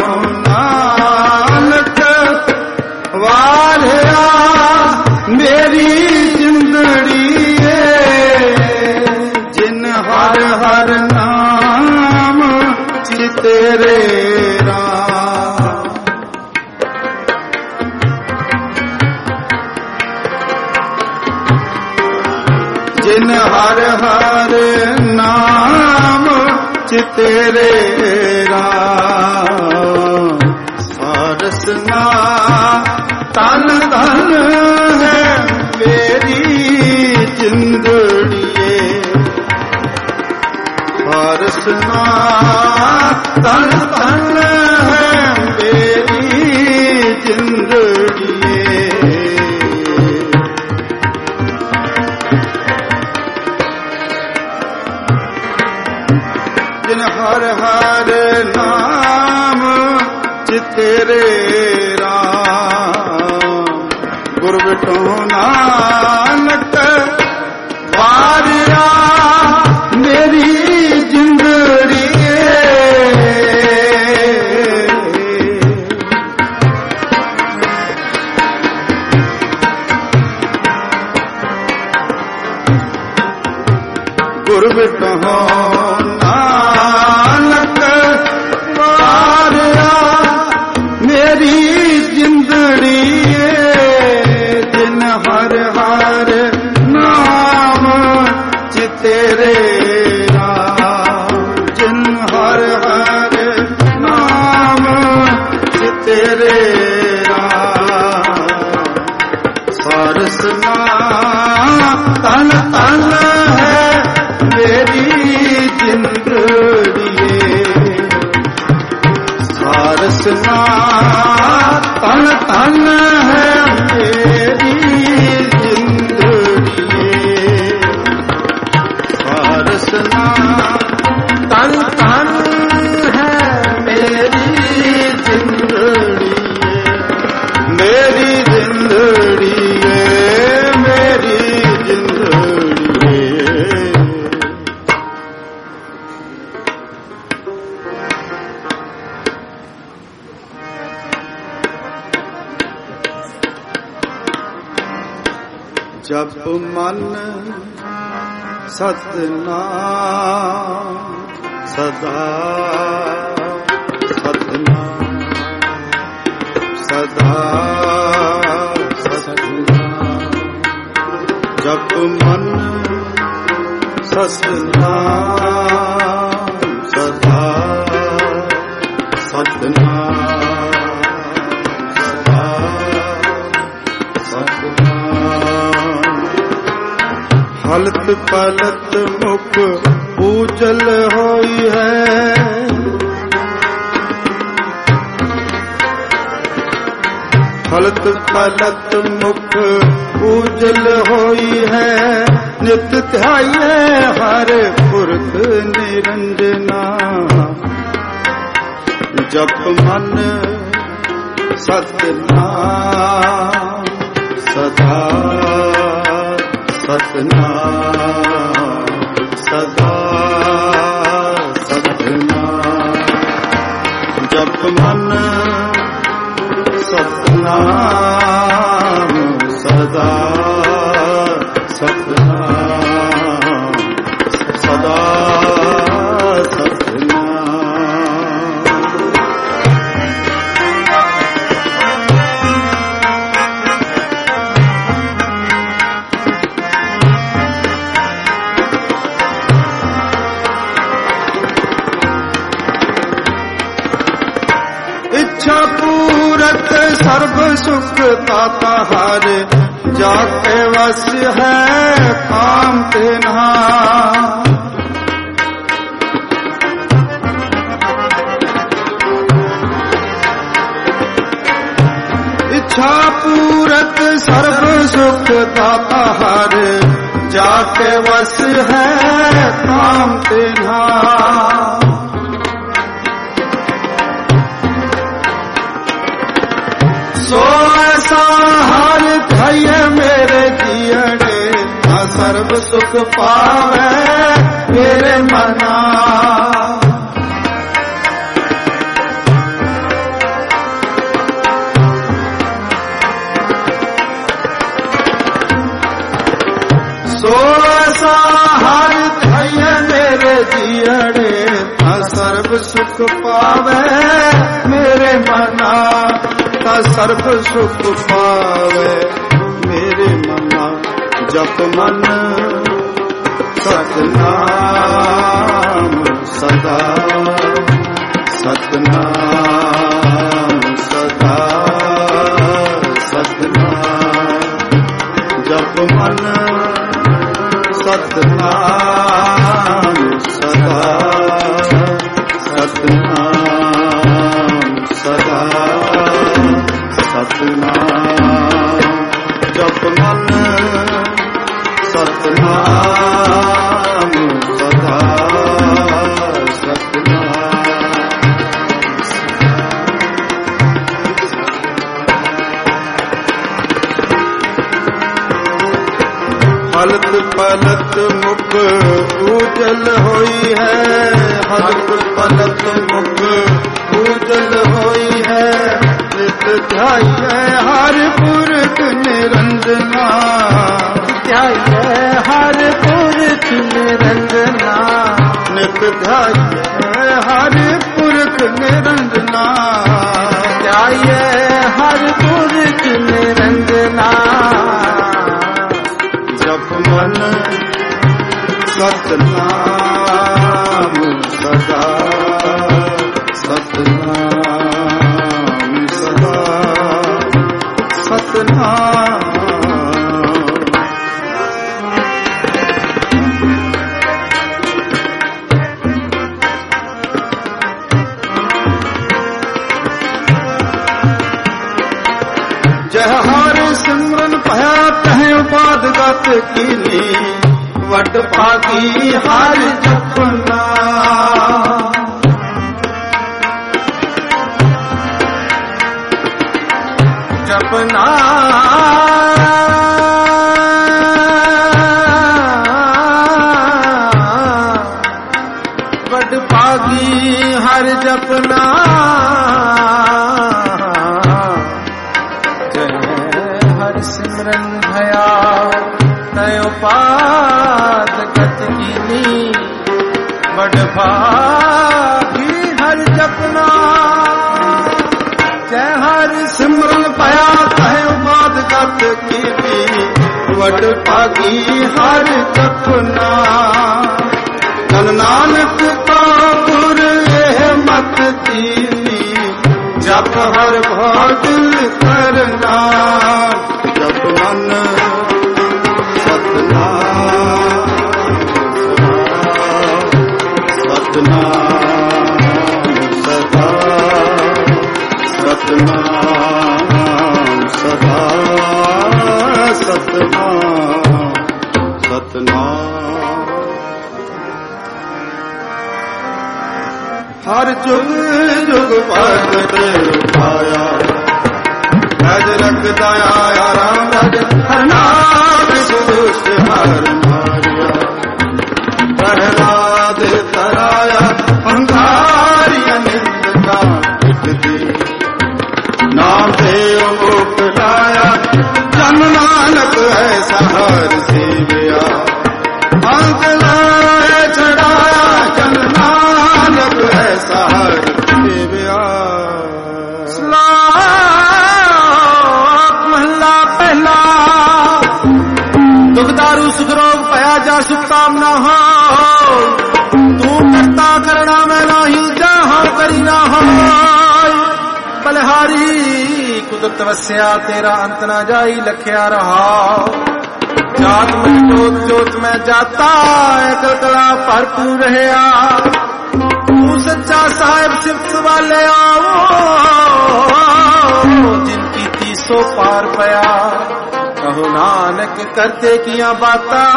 ਨਾਨਕ ਵਾਰਿਆ ਮੇਰੀ ਜਿੰਦੜੀ ਜਿਨ ਹਰ ਹਰ ਨਾਮ ਚਿਤੇਰੇ ਰਾਮ ਜਿਨ ਹਰ ਹਰ ਨਾਮ ਚਿਤੇਰੇ ਰਾਮ ਸਾਰਸਨਾ ਤਨ ਧਨ ਹੈ ਮੇਰੀ ਜਿੰਦੜੀਏ ਸਾਰਸਨਾ ਤਨ ਧਨ ਹੈ ਮੇਰੀ ਜਿੰਦੜੀਏ ਜਿਨ ਹਰ ਹਰ ਨਾਮ ਚਿਤੇਰੇ ਰਾਮ ਗੁਰ ਵਿਟੋ ਨਾਨਕ ਵਾਰਿਆ ਮੇਰੀ ਜਿੰਦੜੀਏ ਗੁਰ ਵਿਟੋ ਨਾਨਕ ਵਾਰਿਆ ਮੇਰੀ ਜਿੰਦੜੀਏ ਜਿਨ ਹਰ ਹਰ ਨਾਮ ਚਿਤੇਰੇ ਰਾਮ ਜਿਨ ਹਰ ਹਰ ਨਾਮ ਚਿਤੇਰੇ ਰਾਮ ਸਾਰਸਨਾ ਤਨ ਤਨ ਹੈ ਮੇਰੀ ਜਿੰਦੜੀਏ ਸਾਰਸਨਾ ਤਨ ਤਨ ਹੈ ਮੇਰੀ ਜਿੰਦੜੀਏ ਸਾਰਸਨਾ ਤਨ ਤਨ ਹੈ ਮੇਰੀ ਜਿੰਦੜੀਏ ਮੇਰੀ ਜਿੰਦੜੀਏ ਮੇਰੀ ਜਿੰਦੜੀਏ ਜਪ ਮਨ ਸਤਨਾਮ ਸਦਾ ਸਤਨਾਮ ਸਦਾ ਸਤਨਾਮ ਜਪ ਮਨ ਸਤਨਾਮ ਸਦਾ ਸਤਨਾਮ ਸਦਾ ਸਤਨਾਮ ਹਲਤ ਪਲਤ ਮੁਖ ਊਜਲ ਹੋਈ ਹੈ ਹਲਤ ਪਲਤ ਮੁਖ ਊਜਲ ਹੋਈ ਹੈ ਨਿਤ ਧਿਆਈਏ ਹਰ ਪੁਰਖ ਨਿਰੰਜਨਾ ਜਪ ਮਨ ਸਤਨਾਮ ਸਦਾ ਸਤਨਾਮ ਸਦਾ ਸਤਨਾਮ ਜਪ ਮਨ ਸਤਨਾਮ ਸਦਾ ਸਤਨਾਮ ਸਦਾ ਸਤਨਾਮ सुख दाता हर जाके वस है काम तेना। इच्छा पूरत सर्व सुख दाता हर जाके वस है काम तेना। सो ऐसा हाल है मेरे जियड़े ना सर्व सुख पावे मेरे मना। सो ऐसा हाल है मेरे जियड़े ना सर्व सुख पावे मेरे मना। सर्व सुख पावे मेरे मना। जप मन सतनाम सदा सतनाम सदा सतनाम। जप मन सतनाम सदा सतनाम सदा सतनाम। जप मन सतनाम सदा सतनाम। हलत पलत मुख उजल होई है। हलत पलत मुख उजल होई है। ध्याये हर पुरख निरंजना। ध्याये हर पुरख निरंजना। नित ध्याये हर पुरख निरंजना। ध्याये हर पुरख निरंजना। जप मन सतनाम सदा सतनाम सदा सतनाम। जय हर सिमरन भया कहे उपाद गत कीनी। वट भागी हर जपना। जपना वट भागी हर जपना। सिमरन भया तय पाद गत कीनी। बड़ भागी हर जपना। जय हर सिमरन भया तय पाद गत कीनी। बड़ भागी हर जपना। जन नानक का गुर एह मत दीनी। जप हर भागल करना। जप मन सतनाम सतनाम सदा सतनाम सदा सतनाम सतनाम। हर जुग जुग भगत पाया। राज रख दया राम राज हर नाम दुष्ट हर मारिया। प्रहलाद तराया अंगारी अनिंद का दी। नाम देव मुख लाया जन नानक ऐसा हर सेविया। अंत लाए चढ़ाया जन नानक ऐसा हर सेविया। श्लोक महला पहला। ਜੁਗ ਤਵਸਿਆ ਤੇਰਾ ਅੰਤ ਨਾ ਜਾਈ ਲਖਿਆ ਰਹਾ। ਜਾਤ ਮੈਂ ਜੋਤ ਜੋਤ ਮੈਂ ਜਾਤਾ ਇਕ ਕਲਾ ਭਰਪੂਰ ਰਹਿਆ। ਤੂੰ ਸੱਚਾ ਸਾਹਿਬ ਸਿਫਤ ਵਾਲੇ ਆਓ ਜਿਨ ਕੀਤੀ ਸੋ ਪਾਰ ਪਿਆ। ਕਹੋ ਨਾਨਕ ਕਰਤੇ ਕੀਆਂ ਬਾਤਾਂ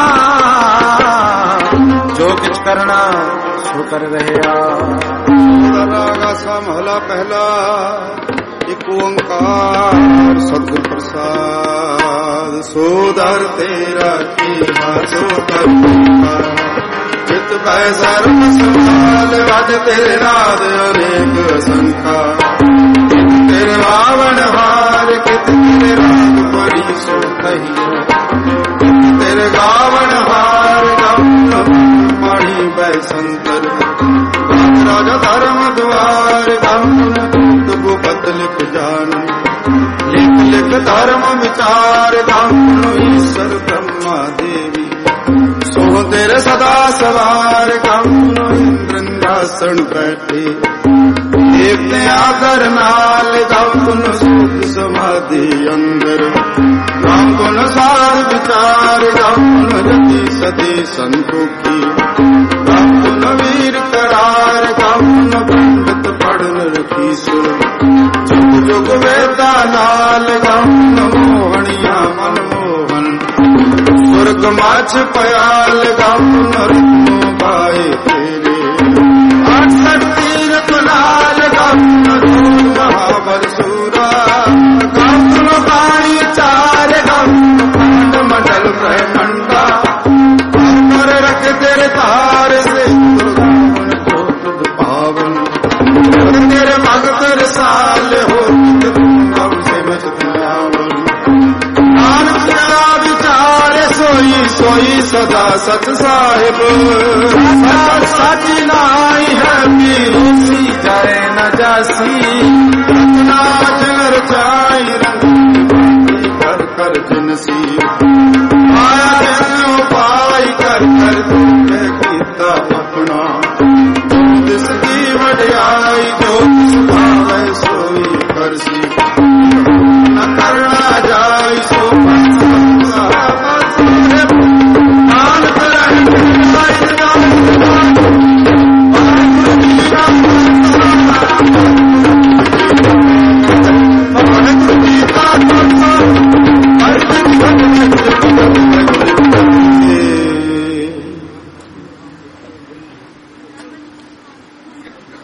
ਜੋ ਕਿਛ ਕਰਨਾ ਸੋ ਕਰ ਰਹਿਆ। ਰਾਗਾ ਸਾ ਮਹਲਾ ਪਹਿਲਾ ਇੱਕ ਓੰਕਾਰ ਸਤਿਗੁਰ ਪ੍ਰਸਾਦ। ਸੋ ਦਰ ਤੇਰਾ ਕੀਆ ਸੋ ਕਰ ਚਿਤ ਪੈ ਸਰਬ ਸੰਭਾਲ ਵਜ ਤੇਰੇ ਨਾਦ ਅਨੇਕ ਸੰਖਾ। ਤੇਰੇ ਵਾਵਣ ਹਾਰ ਕਿਤ ਤੇਰੇ ਰਾਗ ਬੜੀ ਸੋ ਕਹੀਏ। ਤੇਰੇ ਗਾਵਣ ਹਾਰ ਗਮ ਮਾੜੀ ਬੈ ਸੰਤਰ। ਰਾਜਾ ਧਰਮ ਦੁਆਰ ਗਮ ਗੁਪਤ ਲਿਖ ਜਾਨ। ਲਿਖ ਲਿਖ ਧਰਮ ਵਿਚਾਰ ਗਮ ਈਸ਼ਰ ਬ੍ਰਹਮਾ ਦੇਵੀ। ਸੋ ਤੇਰੇ ਸਦਾ ਸਵਾਰ ਗਮ ਇੰਦਰਾਸਣ ਬੈਠੇ। ਦੇਵਤੇ ਆਦਰ ਨਾਲ ਗਮ ਸੁਖ ਸਮਾਧੀ ਅੰਦਰ। ਗਮ ਗੁਣ ਸਾਰ ਵਿਚਾਰ ਗਮ ਜਤੀ ਸਦੀ ਸੰਤੋਖੀ। ਗਮ ਗੁਣ ਵੀਰ ਕਰਾਰ ਗਮ ਪੰਡਤ ਪੜਨ ਰਖੀ ਸੁਰ। ਜੁਗ ਜੁਗ ਵੇਦਾ ਨਾਲ ਗਮ ਮੋਹਣੀਆਂ ਮਨ ਮੋਹਨ। ਸੁਰਗ ਮਾਛ ਪਿਆਲ ਗਮ ਰਤਨੋ ਪਾਏ ਤੇਰੇ। ਅਠ ਸਤੀ ਰਤਨਾਲ ਗਮ ਮਹਾਬਲ ਸੂਰਾ। ਗਮ ਬਾਣੀ ਚਾਰ ਗਮ ਖੰਡ ਮੰਡਲ ਬ੍ਰਹਮੰਡਾ। ਕਰ ਰਖ ਤੇਰੇ ਤਾਰ ਸੇ ਪਾਵਨ। ਤੇਰੇ ਭਗਤ ਰਸਾਲ ਹੋ ਗਮ ਸੇ ਮਚਤਾਵਨ। ਨਾਨਕ ਤੇਰਾ ਵਿਚਾਰ ਸੋਈ ਸੋਈ ਸਦਾ ਸਚ ਸਾਹਿਬ। ਸਚ ਨਾਈ ਹੈ ਪੀਰੂਸੀ ਜਾਏ ਨ ਜਾਸੀ। ਰਤਨਾ ਜਨ ਰਚਾਈ ਰੰਗ ਕਰ ਕਰ ਜਿਨਸੀ।